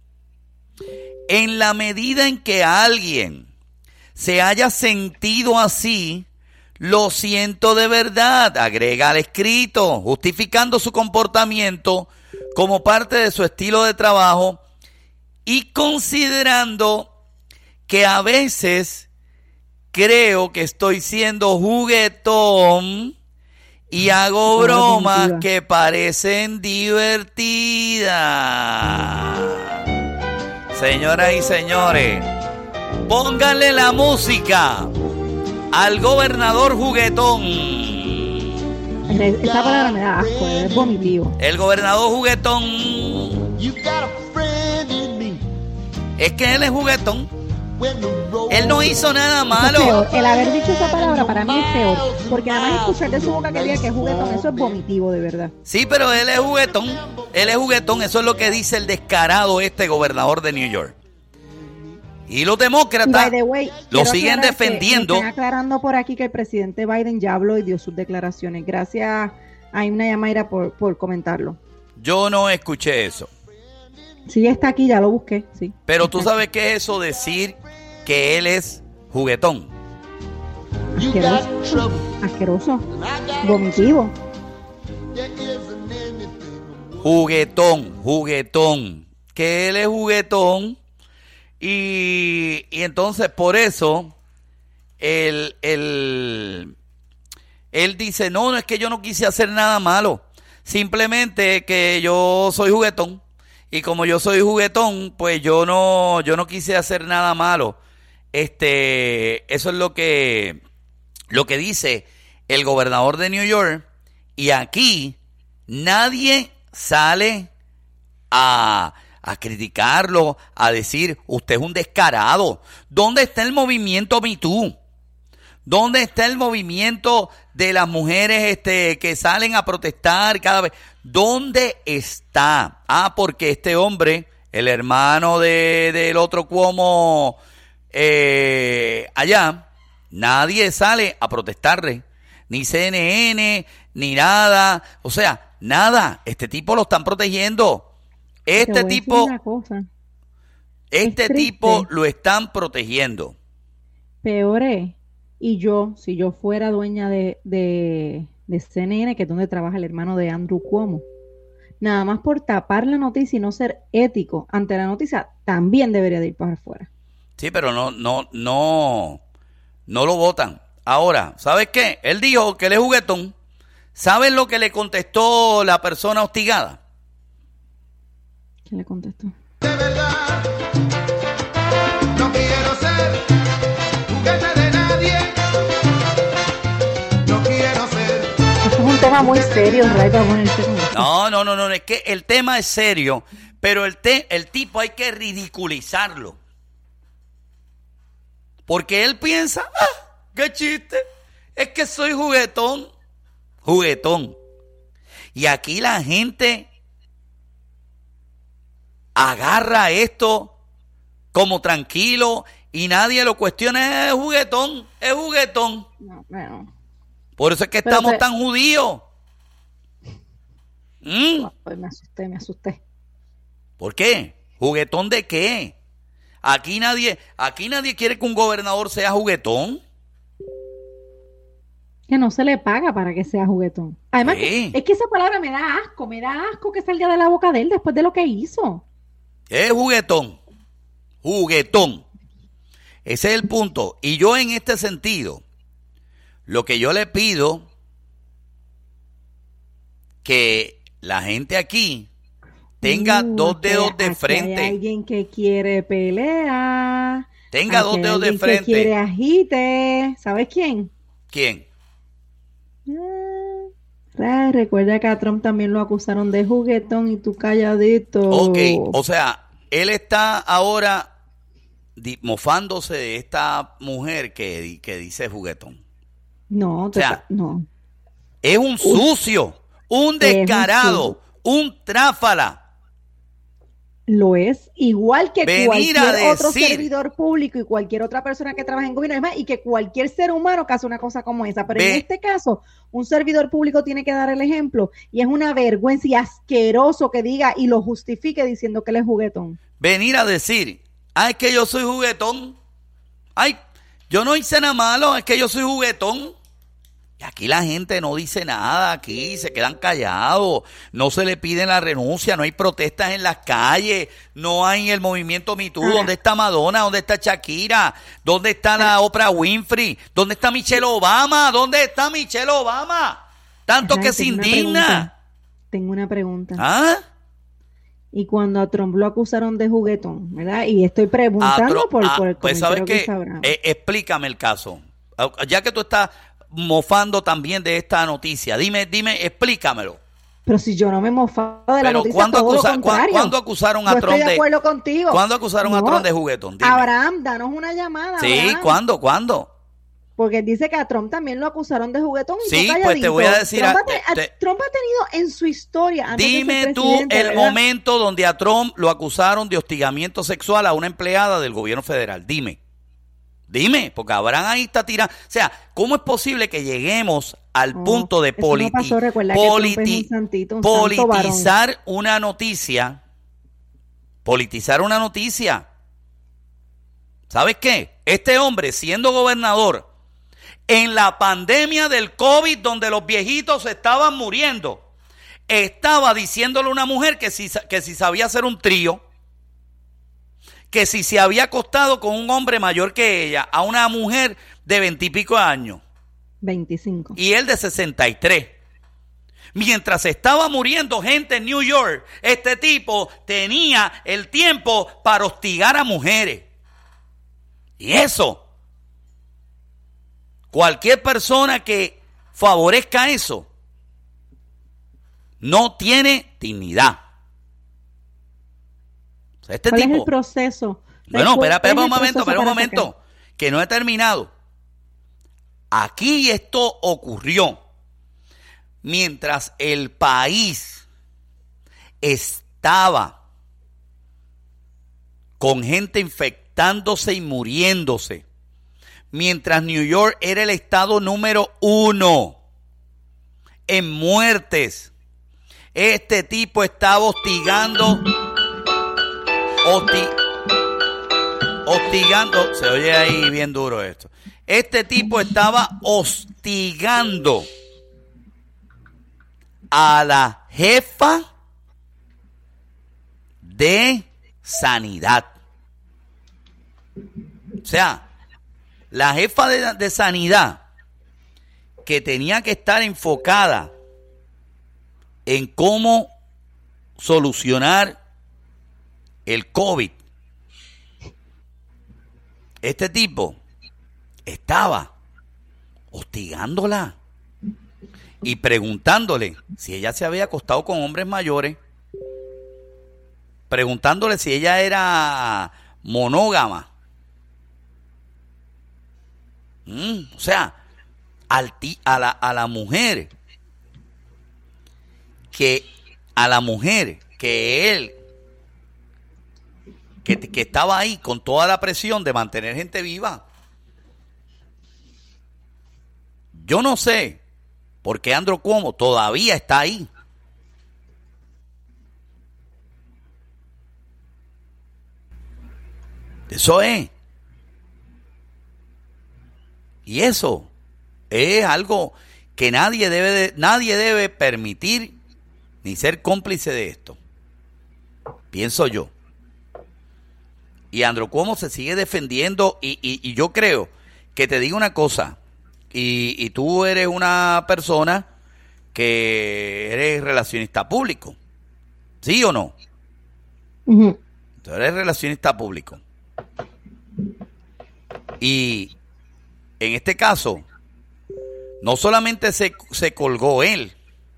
Speaker 3: En la medida en que alguien se haya sentido así, lo siento de verdad, agrega al escrito, justificando su comportamiento como parte de su estilo de trabajo y considerando que a veces creo que estoy siendo juguetón y hago
Speaker 4: Ahora
Speaker 3: bromas
Speaker 4: definitiva.
Speaker 3: que parecen divertidas. Señoras y señores, pónganle la música al gobernador juguetón.
Speaker 4: Esa palabra me da asco, es vomitivo.
Speaker 3: El gobernador juguetón. Es que él es juguetón. Él no hizo nada
Speaker 4: Eso es
Speaker 3: malo.
Speaker 4: peor. El haber dicho esa palabra para mí es peor, porque nada más escuchar de su boca que diga que es juguetón, eso es vomitivo de verdad.
Speaker 3: Sí, pero él es juguetón. Él es juguetón. Eso es lo que dice el descarado este gobernador de New York. Y los demócratas
Speaker 4: By the way,
Speaker 3: lo
Speaker 4: quiero
Speaker 3: siguen
Speaker 4: aclarar que
Speaker 3: defendiendo.
Speaker 4: me están aclarando por aquí que el presidente Biden ya habló y dio sus declaraciones. Gracias a Imna Yamaira por, por comentarlo.
Speaker 3: Yo no escuché eso.
Speaker 4: Sí, está aquí, ya lo busqué, sí.
Speaker 3: Pero tú sabes qué es eso decir que él es juguetón.
Speaker 4: Asqueroso, asqueroso, vomitivo.
Speaker 3: Juguetón, juguetón. Que él es juguetón. Y, y entonces por eso él, él, él dice, no, no es que yo no quise hacer nada malo. Simplemente que yo soy juguetón. Y como yo soy juguetón, pues yo no, yo no quise hacer nada malo. Este, eso es lo que, lo que dice el gobernador de New York. Y aquí nadie sale a, a criticarlo, a decir, usted es un descarado. ¿Dónde está el movimiento Me Too? ¿Dónde está el movimiento de las mujeres este, que salen a protestar cada vez? ¿Dónde está? Ah, porque este hombre, el hermano de, del otro Cuomo eh, allá, nadie sale a protestarle. Ni C N N, ni nada. O sea, nada. Este tipo lo están protegiendo.
Speaker 4: Te voy
Speaker 3: Este
Speaker 4: a decir
Speaker 3: tipo,
Speaker 4: una cosa,
Speaker 3: este
Speaker 4: es triste.
Speaker 3: tipo lo están protegiendo.
Speaker 4: peor es, y yo, si yo fuera dueña de, de, de C N N, que es donde trabaja el hermano de Andrew Cuomo, nada más por tapar la noticia y no ser ético ante la noticia, también debería de ir para afuera.
Speaker 3: Sí, pero no, no, no, no lo votan. Ahora, ¿sabes qué? Él dijo que él es juguetón. ¿Sabes lo que le contestó la persona hostigada?
Speaker 4: ¿Quién le contestó?
Speaker 10: No quiero ser juguete de nadie. No quiero ser
Speaker 4: Eso es un tema tema muy serio, Ray, para ponerte con esto.
Speaker 3: No, no, no, no, es que el tema es serio, pero el, te, el tipo hay que ridiculizarlo. Porque él piensa, ah, qué chiste, es que soy juguetón, juguetón. Y aquí la gente agarra esto como tranquilo y nadie lo cuestiona, es juguetón, es juguetón.
Speaker 4: No, no.
Speaker 3: Por eso es que
Speaker 4: Pero
Speaker 3: estamos
Speaker 4: te-
Speaker 3: tan judíos. ¿Mm?
Speaker 4: Pues me asusté, me asusté.
Speaker 3: ¿Por qué? ¿Juguetón de qué? Aquí nadie, aquí nadie quiere que un gobernador sea juguetón.
Speaker 4: Que no se le paga para que sea juguetón. Además,
Speaker 3: Sí.
Speaker 4: que- es que esa palabra me da asco, me da asco que salga de la boca de él después de lo que hizo.
Speaker 3: Es juguetón. Juguetón. Ese es el punto. Y yo en este sentido, lo que yo le pido, que la gente aquí tenga
Speaker 4: Uh,
Speaker 3: dos
Speaker 4: aquí-
Speaker 3: dedos de
Speaker 4: aquí
Speaker 3: frente.
Speaker 4: Hay alguien que quiere pelea.
Speaker 3: Tenga
Speaker 4: Aquí
Speaker 3: dos
Speaker 4: hay
Speaker 3: dedos de
Speaker 4: alguien que
Speaker 3: frente.
Speaker 4: quiere agite. ¿Sabes quién?
Speaker 3: ¿Quién?
Speaker 4: Ah, recuerda que a Trump también lo acusaron de juguetón y tú calladito.
Speaker 3: Ok, o sea, él está ahora di- mofándose de esta mujer que, di- que dice juguetón.
Speaker 4: No,
Speaker 3: O sea,
Speaker 4: te- no.
Speaker 3: Es un sucio, un
Speaker 4: un
Speaker 3: descarado, un tráfala.
Speaker 4: Lo es, igual que
Speaker 3: Venir a
Speaker 4: cualquier otro
Speaker 3: decir-
Speaker 4: servidor público y cualquier otra persona que trabaja en gobierno, es más, y que cualquier ser humano que hace una cosa como esa. Pero
Speaker 3: Ve-
Speaker 4: en este caso, un servidor público tiene que dar el ejemplo y es una vergüenza y asqueroso que diga y lo justifique diciendo que él es juguetón.
Speaker 3: Venir a decir, ah, es que yo soy juguetón. Ay, yo no hice nada malo, es que yo soy juguetón. Y aquí la gente no dice nada, aquí se quedan callados, no se le piden la renuncia, no hay protestas en las calles, no hay el movimiento Me Too.
Speaker 4: Ahora-
Speaker 3: ¿Dónde está Madonna? ¿Dónde está Shakira? ¿Dónde está la Oprah Winfrey? ¿Dónde está Michelle Obama? ¿Dónde está Michelle Obama? Tanto
Speaker 4: Ajá,
Speaker 3: que se
Speaker 4: tengo una
Speaker 3: indigna.
Speaker 4: pregunta. Tengo una pregunta.
Speaker 3: ¿Ah?
Speaker 4: Y cuando a Trump lo acusaron de juguetón, ¿verdad? Y estoy preguntando
Speaker 3: Atro-
Speaker 4: por,
Speaker 3: ah,
Speaker 4: por el
Speaker 3: pues sabes
Speaker 4: comentario que
Speaker 3: qué,
Speaker 4: hizo Abraham.
Speaker 3: Eh, explícame el caso. Ah, ya que tú estás mofando también de esta noticia, dime, dime, explícamelo.
Speaker 4: Pero si yo no me mofaba de la
Speaker 3: Pero
Speaker 4: noticia,
Speaker 3: ¿cuándo,
Speaker 4: todo lo
Speaker 3: acusa- cuán-
Speaker 4: contrario.
Speaker 3: ¿cuándo acusaron a
Speaker 4: Yo
Speaker 3: Trump
Speaker 4: estoy de
Speaker 3: de
Speaker 4: acuerdo contigo.
Speaker 3: ¿Cuándo acusaron a
Speaker 4: No,
Speaker 3: Trump de juguetón? Dime.
Speaker 4: Abraham, danos una llamada.
Speaker 3: Sí,
Speaker 4: Abraham,
Speaker 3: ¿cuándo? ¿Cuándo?
Speaker 4: Porque dice que a Trump también lo acusaron de juguetón y
Speaker 3: Sí,
Speaker 4: tú
Speaker 3: pues te voy a
Speaker 4: calladito.
Speaker 3: decir
Speaker 4: Trump,
Speaker 3: a-
Speaker 4: ha, te-
Speaker 3: te-
Speaker 4: a- Trump ha tenido en su historia. antes de ser
Speaker 3: Dime tú
Speaker 4: presidente,
Speaker 3: el
Speaker 4: ¿verdad?
Speaker 3: momento donde a Trump lo acusaron de hostigamiento sexual a una empleada del gobierno federal. Dime. Dime, porque Abraham ahí está tirando. O sea, ¿cómo es posible que lleguemos al
Speaker 4: No,
Speaker 3: punto de
Speaker 4: eso no
Speaker 3: politi-
Speaker 4: pasó, recuerda que Trump es un
Speaker 3: politi-
Speaker 4: santito, un santo varón.
Speaker 3: politizar una noticia? Politizar una noticia. ¿Sabes qué? Este hombre, siendo gobernador, en la pandemia del COVID, donde los viejitos se estaban muriendo, estaba diciéndole a una mujer que si, que si sabía hacer un trío, que si se había acostado con un hombre mayor que ella, a una mujer de veintipico años,
Speaker 4: veinticinco.
Speaker 3: y él de sesenta y tres. Mientras estaba muriendo gente en New York, este tipo tenía el tiempo para hostigar a mujeres. Y eso, cualquier persona que favorezca eso, no tiene dignidad. O sea, este
Speaker 4: ¿Cuál
Speaker 3: tipo,
Speaker 4: es el proceso?
Speaker 3: bueno,
Speaker 4: ¿Cuál
Speaker 3: espera, espera
Speaker 4: es
Speaker 3: un
Speaker 4: el
Speaker 3: momento,
Speaker 4: proceso
Speaker 3: espera un
Speaker 4: para
Speaker 3: momento,
Speaker 4: sacar?
Speaker 3: que no he terminado. Aquí esto ocurrió mientras el país estaba con gente infectándose y muriéndose, mientras New York era el estado número uno en muertes. Este tipo estaba hostigando, hosti, hostigando, se oye ahí bien duro esto. Este tipo estaba hostigando a la jefa de sanidad. O sea, la jefa de, de sanidad, que tenía que estar enfocada en cómo solucionar el COVID. Este tipo estaba hostigándola. y preguntándole si ella se había acostado con hombres mayores, preguntándole si ella era monógama. Mm, o sea, al ti, a, la, a la mujer que a la mujer que él que, que estaba ahí con toda la presión de mantener gente viva. Yo no sé por qué Andrew Cuomo todavía está ahí. Eso es. Y eso es algo que nadie debe de, nadie debe permitir ni ser cómplice de esto. Pienso yo. Y Andrew Cuomo se sigue defendiendo y, y, y yo creo que te digo una cosa, y, y tú eres una persona que eres relacionista público, ¿sí o no?
Speaker 4: Uh-huh.
Speaker 3: Tú eres relacionista público. Y en este caso, no solamente se, se colgó él,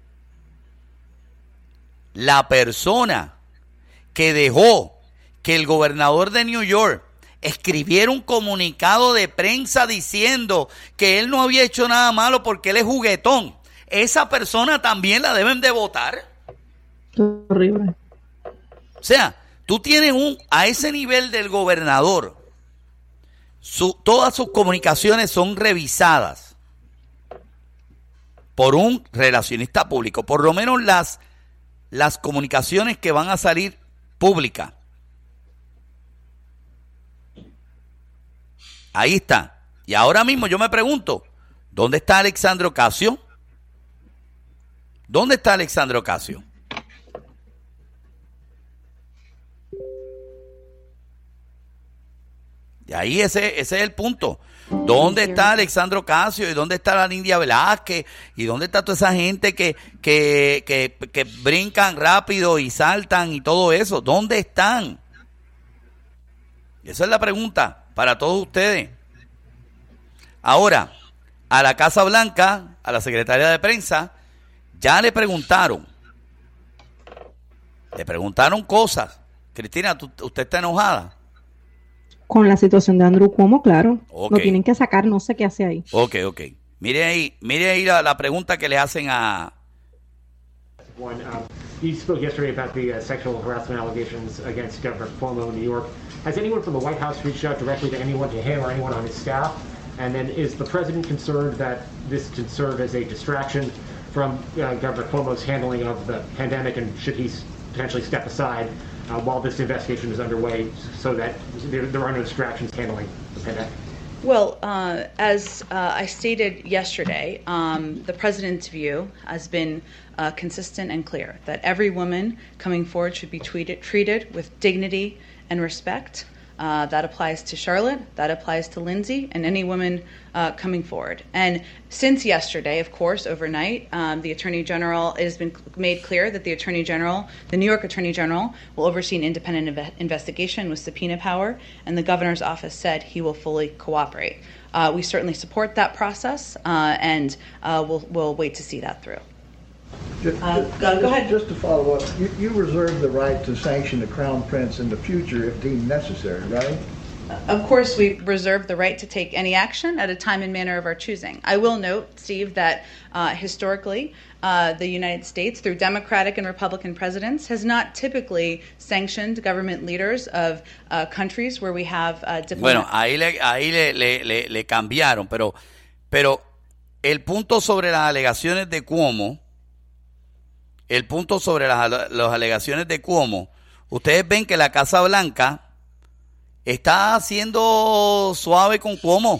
Speaker 3: la persona que dejó que el gobernador de New York escribiera un comunicado de prensa diciendo que él no había hecho nada malo porque él es juguetón, esa persona también la deben de votar.
Speaker 4: Qué horrible.
Speaker 3: O sea, tú tienes un, a ese nivel del gobernador, su, todas sus comunicaciones son revisadas por un relacionista público, por lo menos las, las comunicaciones que van a salir públicas. Ahí está. Y ahora mismo yo me pregunto, ¿dónde está Alexandria Ocasio? ¿Dónde está Alexandria Ocasio? Y ahí ese, ese es el punto. ¿Dónde está Alexandria Ocasio? ¿Y dónde está la Nidia Velázquez? ¿Y dónde está toda esa gente que, que, que, que brincan rápido y saltan y todo eso? ¿Dónde están? Esa es la pregunta para todos ustedes. Ahora, a la Casa Blanca, a la secretaria de prensa, ya le preguntaron. Le preguntaron cosas. Cristina, ¿tú, ¿usted está enojada?
Speaker 4: Con la situación de Andrew Cuomo, claro.
Speaker 3: Okay.
Speaker 4: Lo tienen que sacar, no sé qué hace ahí.
Speaker 3: Ok, ok. Mire ahí, mire ahí la, la pregunta que le hacen a...
Speaker 11: One, um, you spoke yesterday about the uh, sexual harassment allegations against Governor Cuomo in New York. Has anyone from the White House reached out directly to anyone, to him or anyone on his staff? And then is the president concerned that this can serve as a distraction from uh, Governor Cuomo's handling of the pandemic, and should he potentially step aside uh, while this investigation is underway so that there, there are no distractions handling the pandemic?
Speaker 12: Well, uh, as uh, I stated yesterday, um, the president's view has been uh, consistent and clear that every woman coming forward should be treated, treated with dignity and respect. Uh, that applies to Charlotte, that applies to Lindsay, and any woman uh, coming forward. And since yesterday, of course, overnight, um, the Attorney General, it has been made clear that the Attorney General, the New York Attorney General, will oversee an independent inve- investigation with subpoena power, and the governor's office said he will fully cooperate. Uh, we certainly support that process, uh, and uh, we'll, we'll wait to see that through.
Speaker 13: Just,
Speaker 12: Uh,
Speaker 13: just,
Speaker 12: go- go ahead.
Speaker 13: Just to follow up, you, you reserve the right to sanction the Crown Prince in the future if deemed necessary, right?
Speaker 12: Of course, we reserve the right to take any action at a time and manner of our choosing. I will note, Steve, that uh, historically, uh, the United States, through Democratic and Republican presidents, has not typically sanctioned government leaders of uh, countries where we have uh, diplomatic...
Speaker 3: Bueno, ahí le, ahí le, le, le, le cambiaron, pero, pero el punto sobre las alegaciones de Cuomo, el punto sobre las, las alegaciones de Cuomo, ustedes ven que la Casa Blanca está siendo suave con Cuomo.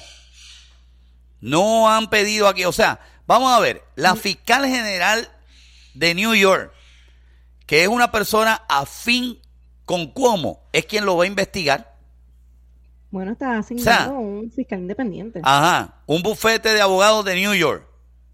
Speaker 3: No han pedido aquí, o sea, vamos a ver, la fiscal general de New York, que es una persona afín con Cuomo, es quien lo va a investigar.
Speaker 4: Bueno, está asignado
Speaker 3: O sea,
Speaker 4: un fiscal independiente.
Speaker 3: Ajá, un bufete de abogados de New York.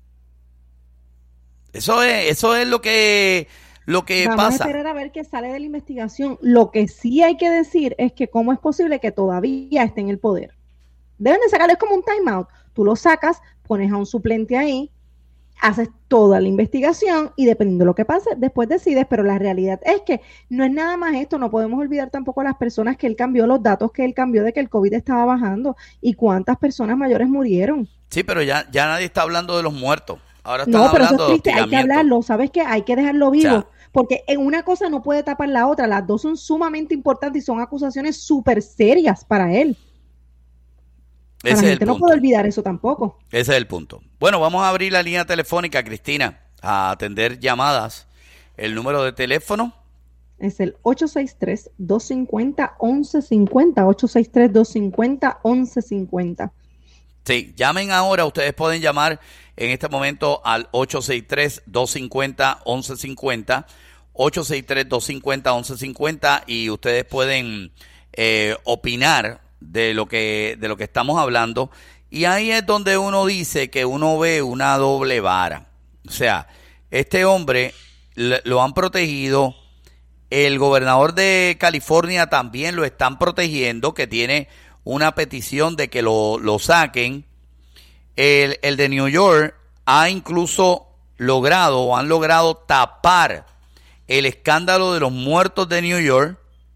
Speaker 3: Eso es, eso es lo que, lo que
Speaker 4: Vamos
Speaker 3: pasa.
Speaker 4: a esperar a ver qué sale de la investigación. Lo que sí hay que decir es que cómo es posible que todavía esté en el poder. Deben de sacarlo, es como un timeout. Tú lo sacas, pones a un suplente ahí, haces toda la investigación y dependiendo de lo que pase, después decides, pero la realidad es que no es nada más esto, no podemos olvidar tampoco a las personas que él cambió, los datos que él cambió de que el COVID estaba bajando y cuántas personas mayores murieron.
Speaker 3: Sí, pero ya, ya nadie está hablando de los muertos, ahora están
Speaker 4: No, pero
Speaker 3: hablando
Speaker 4: eso es triste,
Speaker 3: de
Speaker 4: hay que hablarlo, ¿sabes qué? Hay que dejarlo vivo,
Speaker 3: O sea,
Speaker 4: porque en una cosa no puede tapar la otra, las dos son sumamente importantes y son acusaciones súper serias para él.
Speaker 3: ese
Speaker 4: La
Speaker 3: es el
Speaker 4: gente no
Speaker 3: punto.
Speaker 4: puede olvidar eso tampoco.
Speaker 3: Ese es el punto. Bueno, vamos a abrir la línea telefónica, Cristina, a atender llamadas. El número de teléfono.
Speaker 4: Es el ocho seis tres, dos cinco cero, once cincuenta, ocho seis tres, dos cinco cero, once cincuenta.
Speaker 3: Sí, llamen ahora. Ustedes pueden llamar en este momento al ocho seis tres, dos cinco cero, once cincuenta, ocho seis tres, dos cinco cero, once cincuenta y ustedes pueden eh, opinar de lo que de lo que estamos hablando. Y ahí es donde uno dice que uno ve una doble vara. O sea, este hombre le- lo han protegido. El gobernador de California también lo están protegiendo, que tiene una petición de que lo, lo saquen. El, el de New York ha incluso logrado o han logrado tapar el escándalo de los muertos de New York.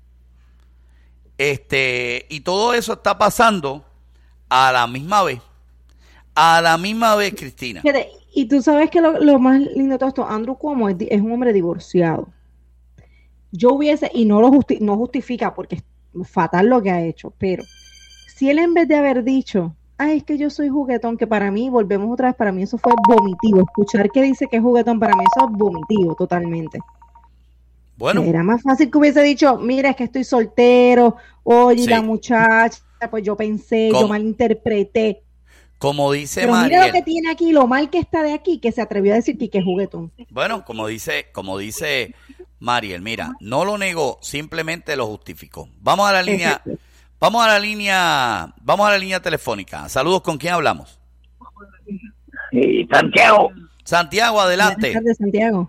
Speaker 3: Este, y todo eso está pasando a la misma vez. A la misma vez, Cristina.
Speaker 4: Fíjate, y tú sabes que lo, lo más lindo de todo esto, Andrew Cuomo es, di- es un hombre divorciado. Yo hubiese, y no lo justi- no justifica porque es fatal lo que ha hecho, pero si él en vez de haber dicho, ay, es que yo soy juguetón, que para mí, volvemos otra vez, para mí eso fue vomitivo. Escuchar que dice que es juguetón, para mí eso es vomitivo totalmente.
Speaker 3: Bueno,
Speaker 4: Era más fácil que hubiese dicho, mira, es que estoy soltero, oye,
Speaker 3: Sí.
Speaker 4: la muchacha, pues yo pensé, yo
Speaker 3: ¿Cómo?
Speaker 4: malinterpreté.
Speaker 3: como dice
Speaker 4: Pero mira lo que
Speaker 3: Mariel,
Speaker 4: tiene aquí, lo mal que está de aquí, que se atrevió a decir que, que es juguetón.
Speaker 3: bueno, como dice, como dice Mariel, mira, no lo negó, simplemente lo justificó. Vamos a la línea, vamos a la línea, vamos a la línea telefónica. Saludos, ¿con quién hablamos?
Speaker 14: Sí, Santiago.
Speaker 3: Santiago, adelante.
Speaker 4: Buenas tardes, Santiago.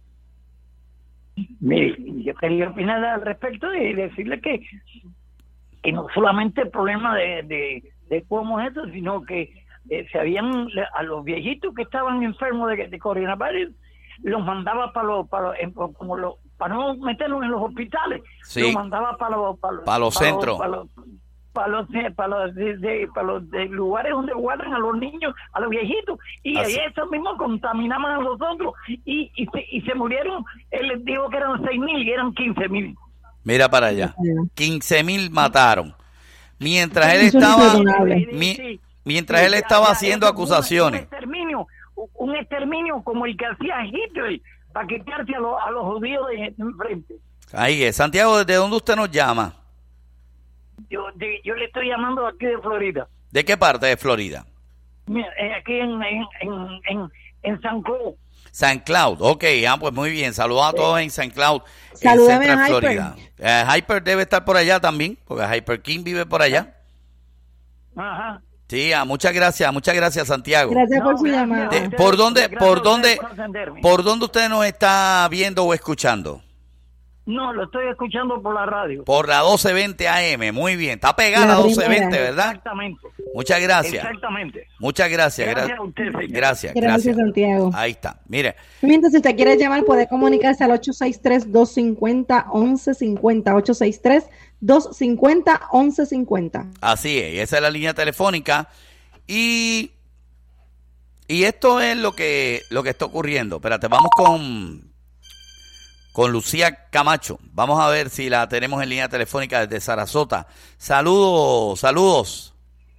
Speaker 14: Mire, yo quería opinar al respecto y decirle que, que no solamente el problema de, de, de cómo es eso, sino que eh, se habían, a los viejitos que estaban enfermos de, de coronavirus, los mandaba para los, para los, en- como los, para no meterlos en los hospitales,
Speaker 3: Sí.
Speaker 14: los mandaba para los, para los,
Speaker 3: Pa' los centros.
Speaker 14: para los, para los, para los, de- de- para los de lugares donde guardan a los niños, a los viejitos, y
Speaker 3: Así.
Speaker 14: esos mismos contaminaban a los otros, y, y, se, y se murieron. Él les dijo que eran seis mil y eran quince mil.
Speaker 3: Mira para allá. quince mil mataron. Mientras él
Speaker 4: Eso es
Speaker 3: estaba,
Speaker 4: imperdonable.
Speaker 3: mi- mientras él estaba haciendo acusaciones.
Speaker 14: Un exterminio, un exterminio como el que hacía Hitler para quitarse a, los a los judíos de de enfrente.
Speaker 3: Ahí es. Santiago, ¿desde dónde usted nos llama?
Speaker 14: Yo, de- yo le estoy llamando aquí de Florida.
Speaker 3: ¿De qué parte de Florida?
Speaker 14: Mira, eh, aquí en, en, en, en, en San Cloud.
Speaker 3: San Cloud, ok, ah, pues muy bien, saludos a todos en San Cloud, en
Speaker 4: Salúdame
Speaker 3: Central
Speaker 4: a Hyper.
Speaker 3: Florida. Eh, Hyper debe estar por allá también, porque Hyper King vive por allá.
Speaker 14: Ajá.
Speaker 3: Sí, ah, muchas gracias, muchas gracias, Santiago.
Speaker 4: Gracias por su
Speaker 14: gracias
Speaker 4: llamada.
Speaker 14: a
Speaker 3: De-
Speaker 14: ustedes,
Speaker 3: ¿Por dónde,
Speaker 14: gracias a
Speaker 3: por
Speaker 14: ustedes
Speaker 3: dónde,
Speaker 14: por atenderme.
Speaker 3: por dónde usted nos está viendo o escuchando?
Speaker 14: No, lo estoy escuchando por la radio.
Speaker 3: Por la doce veinte A M, muy bien, está pegada
Speaker 4: La
Speaker 3: a doce
Speaker 4: primera.
Speaker 3: veinte, ¿verdad?
Speaker 14: Exactamente.
Speaker 3: Muchas gracias,
Speaker 14: Exactamente.
Speaker 3: muchas gracias,
Speaker 14: Gracias
Speaker 3: gra-
Speaker 14: a usted, señor.
Speaker 3: gracias,
Speaker 4: Gracias,
Speaker 3: gracias.
Speaker 4: Santiago.
Speaker 3: Ahí está, mire,
Speaker 4: Mientras si usted quiere llamar, puede comunicarse al ocho seis tres, dos cinco cero, once cincuenta, ocho seis tres, dos cinco cero, once cincuenta.
Speaker 3: así es, y esa es la línea telefónica. Y, y esto es lo que, lo que está ocurriendo. Espérate, vamos con, con Lucía Camacho. Vamos a ver si la tenemos en línea telefónica desde Sarasota. Saludos, saludos.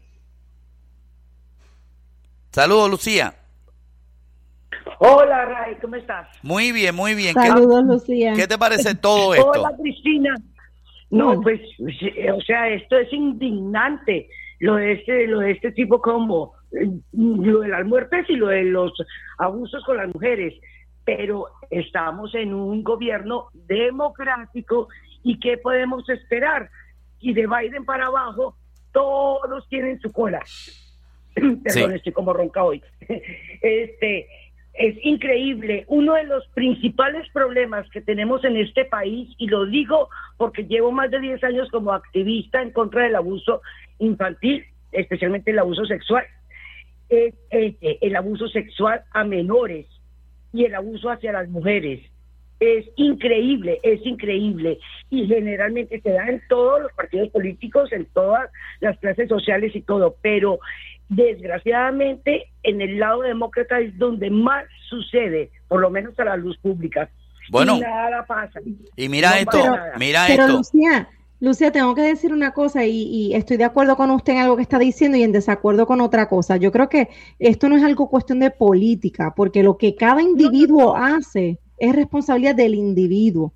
Speaker 3: Saludos, Lucía.
Speaker 15: Hola, Ray, ¿cómo estás?
Speaker 3: Muy bien, muy bien. ¿Qué,
Speaker 4: Saludos, Lucía.
Speaker 3: qué te parece todo esto?
Speaker 15: Hola, Cristina. No,
Speaker 4: No.
Speaker 15: pues, o sea, esto es indignante. Lo de este, lo de este tipo como eh, lo de las muertes y lo de los abusos con las mujeres. Pero estamos en un gobierno democrático y ¿qué podemos esperar? Y de Biden para abajo, todos tienen su cola. Perdón,
Speaker 3: Sí.
Speaker 15: estoy como ronca hoy. Este, es increíble. Uno de los principales problemas que tenemos en este país, y lo digo porque llevo más de diez años como activista en contra del abuso infantil, especialmente el abuso sexual, es este, el abuso sexual a menores y el abuso hacia las mujeres. Es increíble, es increíble, y generalmente se da en todos los partidos políticos, en todas las clases sociales y todo, pero desgraciadamente en el lado demócrata es donde más sucede, por lo menos a la luz pública.
Speaker 3: Bueno,
Speaker 15: y nada pasa.
Speaker 3: Y mira
Speaker 15: No
Speaker 3: esto,
Speaker 15: pasa nada.
Speaker 3: mira
Speaker 4: Pero
Speaker 3: esto.
Speaker 4: Lucía, Lucía, tengo que decir una cosa y, y estoy de acuerdo con usted en algo que está diciendo y en desacuerdo con otra cosa. Yo creo que esto no es algo cuestión de política, porque lo que cada individuo hace es responsabilidad del individuo.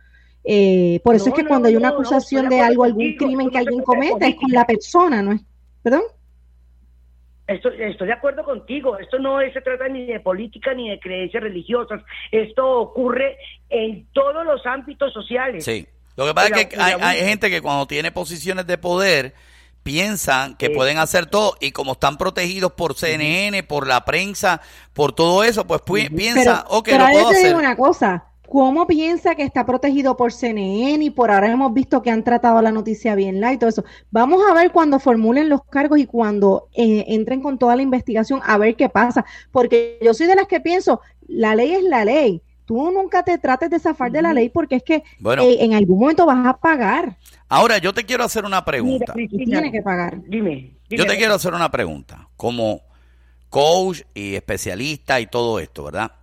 Speaker 4: Eh, por eso
Speaker 15: No,
Speaker 4: es que
Speaker 15: no,
Speaker 4: cuando hay una
Speaker 15: no, no,
Speaker 4: acusación
Speaker 15: estoy
Speaker 4: de
Speaker 15: de
Speaker 4: algo,
Speaker 15: acuerdo
Speaker 4: algún
Speaker 15: contigo,
Speaker 4: crimen
Speaker 15: esto
Speaker 4: que
Speaker 15: no se
Speaker 4: alguien
Speaker 15: trata de
Speaker 4: cometa, es con
Speaker 15: política.
Speaker 4: la persona, ¿no es? ¿Perdón?
Speaker 15: Estoy, estoy de acuerdo contigo, esto no es- se trata ni de política ni de creencias religiosas, esto ocurre en todos los ámbitos sociales.
Speaker 3: Sí. Lo que pasa
Speaker 15: El
Speaker 3: es que
Speaker 15: abu- el
Speaker 3: hay, hay
Speaker 15: abuso.
Speaker 3: gente que cuando tiene posiciones de poder piensan que
Speaker 15: Sí.
Speaker 3: pueden hacer todo y como están protegidos por C N N, por la prensa, por todo eso, pues pi- piensan, ok,
Speaker 4: pero
Speaker 3: lo
Speaker 4: ahora
Speaker 3: puedo
Speaker 4: te digo
Speaker 3: hacer.
Speaker 4: una cosa, ¿cómo piensa que está protegido por C N N y por ahora hemos visto que han tratado la noticia bien light y todo eso? Vamos a ver cuando formulen los cargos y cuando eh, entren con toda la investigación a ver qué pasa, porque yo soy de las que pienso, la ley es la ley. Tú nunca te trates de zafar de la ley porque es que
Speaker 3: Bueno.
Speaker 4: eh, en algún momento vas a pagar.
Speaker 3: Ahora, yo te quiero hacer una pregunta.
Speaker 4: Y tienes que pagar.
Speaker 15: Dime.
Speaker 3: Yo te quiero hacer una pregunta, como coach y especialista y todo esto, ¿verdad?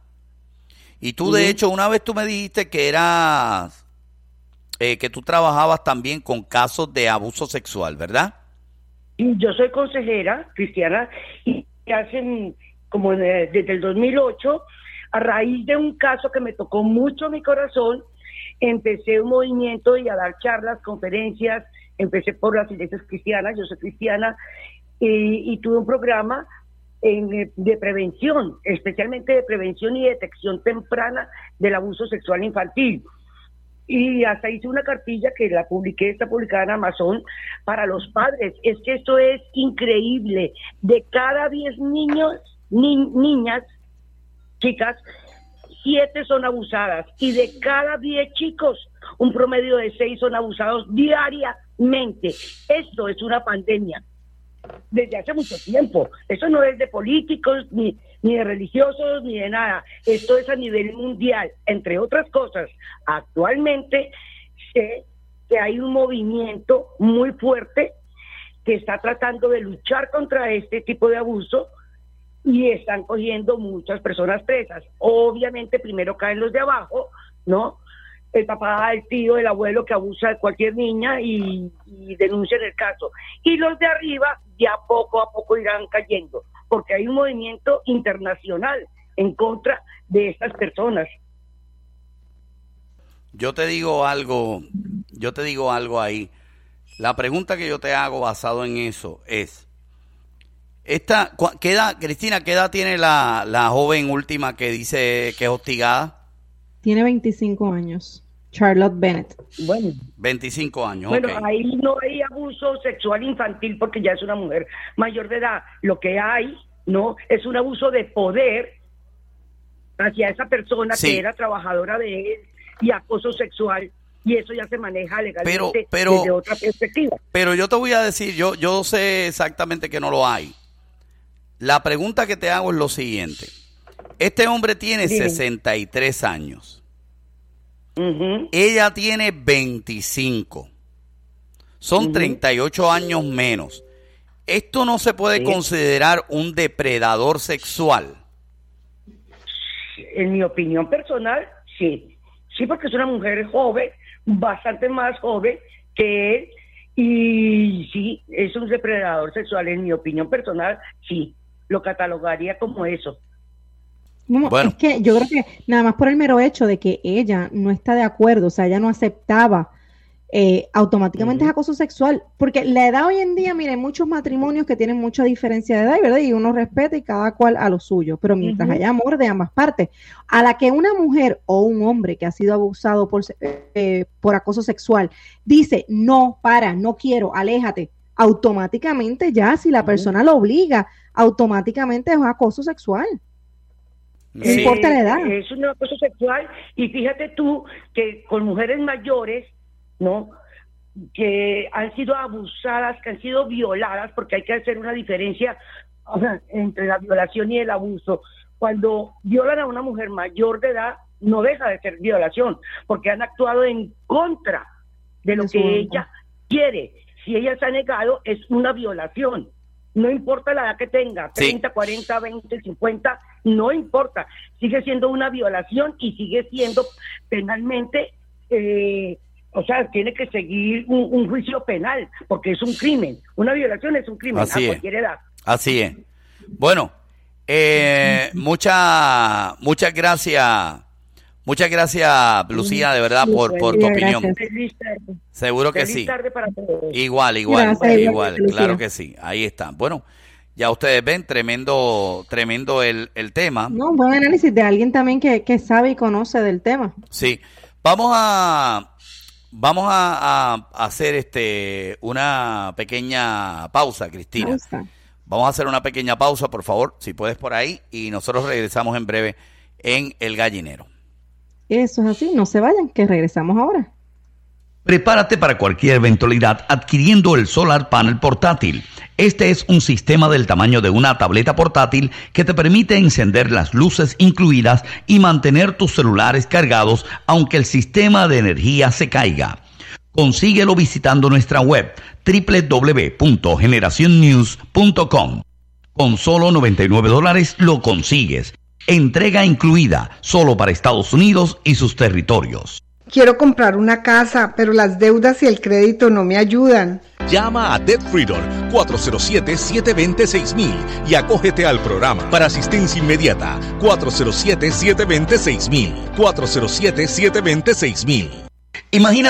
Speaker 3: Y tú, de
Speaker 15: Ujú.
Speaker 3: hecho, una vez tú me dijiste que eras, eh, que tú trabajabas también con casos de abuso sexual, ¿verdad?
Speaker 15: Y yo soy consejera cristiana y hacen como de- desde el dos mil ocho, a raíz de un caso que me tocó mucho mi corazón, empecé un movimiento y a dar charlas, conferencias, empecé por las iglesias cristianas, yo soy cristiana, y, y tuve un programa en, eh, de prevención, especialmente de prevención y detección temprana del abuso sexual infantil. Y hasta hice una cartilla que la publiqué, está publicada en Amazon, para los padres. Es que esto es increíble. De cada diez niños, ni- niñas, chicas, siete son abusadas. Y de cada diez chicos, un promedio de seis son abusados diariamente. Esto es una pandemia. Desde hace mucho tiempo. Eso no es de políticos, ni, ni de religiosos, ni de nada. Esto es a nivel mundial. Entre otras cosas, actualmente sé que hay un movimiento muy fuerte que está tratando de luchar contra este tipo de abuso y están cogiendo muchas personas presas. Obviamente primero caen los de abajo, ¿no? El papá, el tío, el abuelo que abusa de cualquier niña y, y denuncian el caso. Y los de arriba ya poco a poco irán cayendo, porque hay un movimiento internacional en contra de estas personas.
Speaker 3: Yo te digo algo, yo te digo algo ahí. La pregunta que yo te hago basado en eso es, esta, cua- ¿qué edad, Cristina, qué edad tiene la, la joven última que dice que es hostigada?
Speaker 4: Tiene veinticinco años. Charlotte Bennett.
Speaker 15: Bueno,
Speaker 3: veinticinco años,
Speaker 15: bueno,
Speaker 3: ok.
Speaker 15: ahí no hay abuso sexual infantil porque ya es una mujer mayor de edad. Lo que hay, ¿no? Es un abuso de poder hacia esa persona
Speaker 3: Sí.
Speaker 15: que era trabajadora de él y acoso sexual, y eso ya se maneja legalmente
Speaker 3: Pero- pero-
Speaker 15: desde otra perspectiva.
Speaker 3: Pero yo te voy a decir, yo, yo sé exactamente que no lo hay. La pregunta que te hago es lo siguiente. Este hombre tiene
Speaker 15: Dime.
Speaker 3: sesenta y tres años.
Speaker 15: Ujú.
Speaker 3: Ella tiene veinticinco. Son
Speaker 15: Ujú.
Speaker 3: treinta y ocho años menos. ¿Esto no se puede
Speaker 15: Sí.
Speaker 3: considerar un depredador sexual?
Speaker 15: En mi opinión personal, sí. Sí, porque es una mujer joven, bastante más joven que él, y sí, es un depredador sexual. En mi opinión personal, sí, lo catalogaría como eso.
Speaker 4: No,
Speaker 3: Bueno.
Speaker 4: es que yo creo que nada más por el mero hecho de que ella no está de acuerdo, o sea, ella no aceptaba, eh, automáticamente es acoso sexual, porque la edad hoy en día, mire, hay muchos matrimonios que tienen mucha diferencia de edad, ¿verdad? Y uno respeta y cada cual a lo suyo, pero mientras
Speaker 15: Ujú.
Speaker 4: haya amor de ambas partes, a la que una mujer o un hombre que ha sido abusado por, se- eh, por acoso sexual dice, no, para, no quiero, aléjate, automáticamente ya, si la persona lo obliga, automáticamente es acoso sexual. No
Speaker 3: Sí.
Speaker 4: importa la edad.
Speaker 15: Es un acoso sexual, y fíjate tú que con mujeres mayores, ¿no?, que han sido abusadas, que han sido violadas, porque hay que hacer una diferencia o sea, entre la violación y el abuso. Cuando violan a una mujer mayor de edad, no deja de ser violación, porque han actuado en contra de lo que ella quiere. Si ella se ha negado, es una violación. No importa la edad que tenga, treinta, cuarenta, veinte, cincuenta, no importa. Sigue siendo una violación y sigue siendo penalmente, eh, o sea, tiene que seguir un, un juicio penal, porque es un crimen. Una violación es un crimen
Speaker 3: Así
Speaker 15: a
Speaker 3: es.
Speaker 15: cualquier edad.
Speaker 3: Así es. Bueno, eh, mucha, muchas gracias, muchas gracias, Lucía, de verdad, por, por tu opinión.
Speaker 15: Feliz tarde.
Speaker 3: Seguro que
Speaker 15: Feliz
Speaker 3: sí.
Speaker 15: tarde para todos.
Speaker 3: Igual, igual,
Speaker 15: Gracias,
Speaker 3: igual,
Speaker 15: Lucía.
Speaker 3: claro que sí. Ahí está. Bueno, ya ustedes ven, tremendo, tremendo el, el tema.
Speaker 4: No, un buen análisis de alguien también que, que sabe y conoce del tema.
Speaker 3: Sí. Vamos a, vamos a, a hacer este una pequeña pausa, Cristina.
Speaker 4: Pausa.
Speaker 3: Vamos a hacer una pequeña pausa, por favor, si puedes por ahí, y nosotros regresamos en breve en El Gallinero.
Speaker 4: Eso es así, no se vayan, que regresamos ahora.
Speaker 5: Prepárate para cualquier eventualidad adquiriendo el Solar Panel portátil. Este es un sistema del tamaño de una tableta portátil que te permite encender las luces incluidas y mantener tus celulares cargados aunque el sistema de energía se caiga. Consíguelo visitando nuestra web doble u doble u doble u punto generación news punto com. Con solo noventa y nueve dólares lo consigues. Entrega incluida, solo para Estados Unidos y sus territorios.
Speaker 7: Quiero comprar una casa, pero las deudas y el crédito no me ayudan.
Speaker 8: Llama a Debt Freedom cuatro cero siete, siete dos cero, seis mil y acógete al programa para asistencia inmediata cuatro cero siete, siete dos cero, seis mil. cuatro cero siete, siete dos cero, seis mil.
Speaker 5: Imagina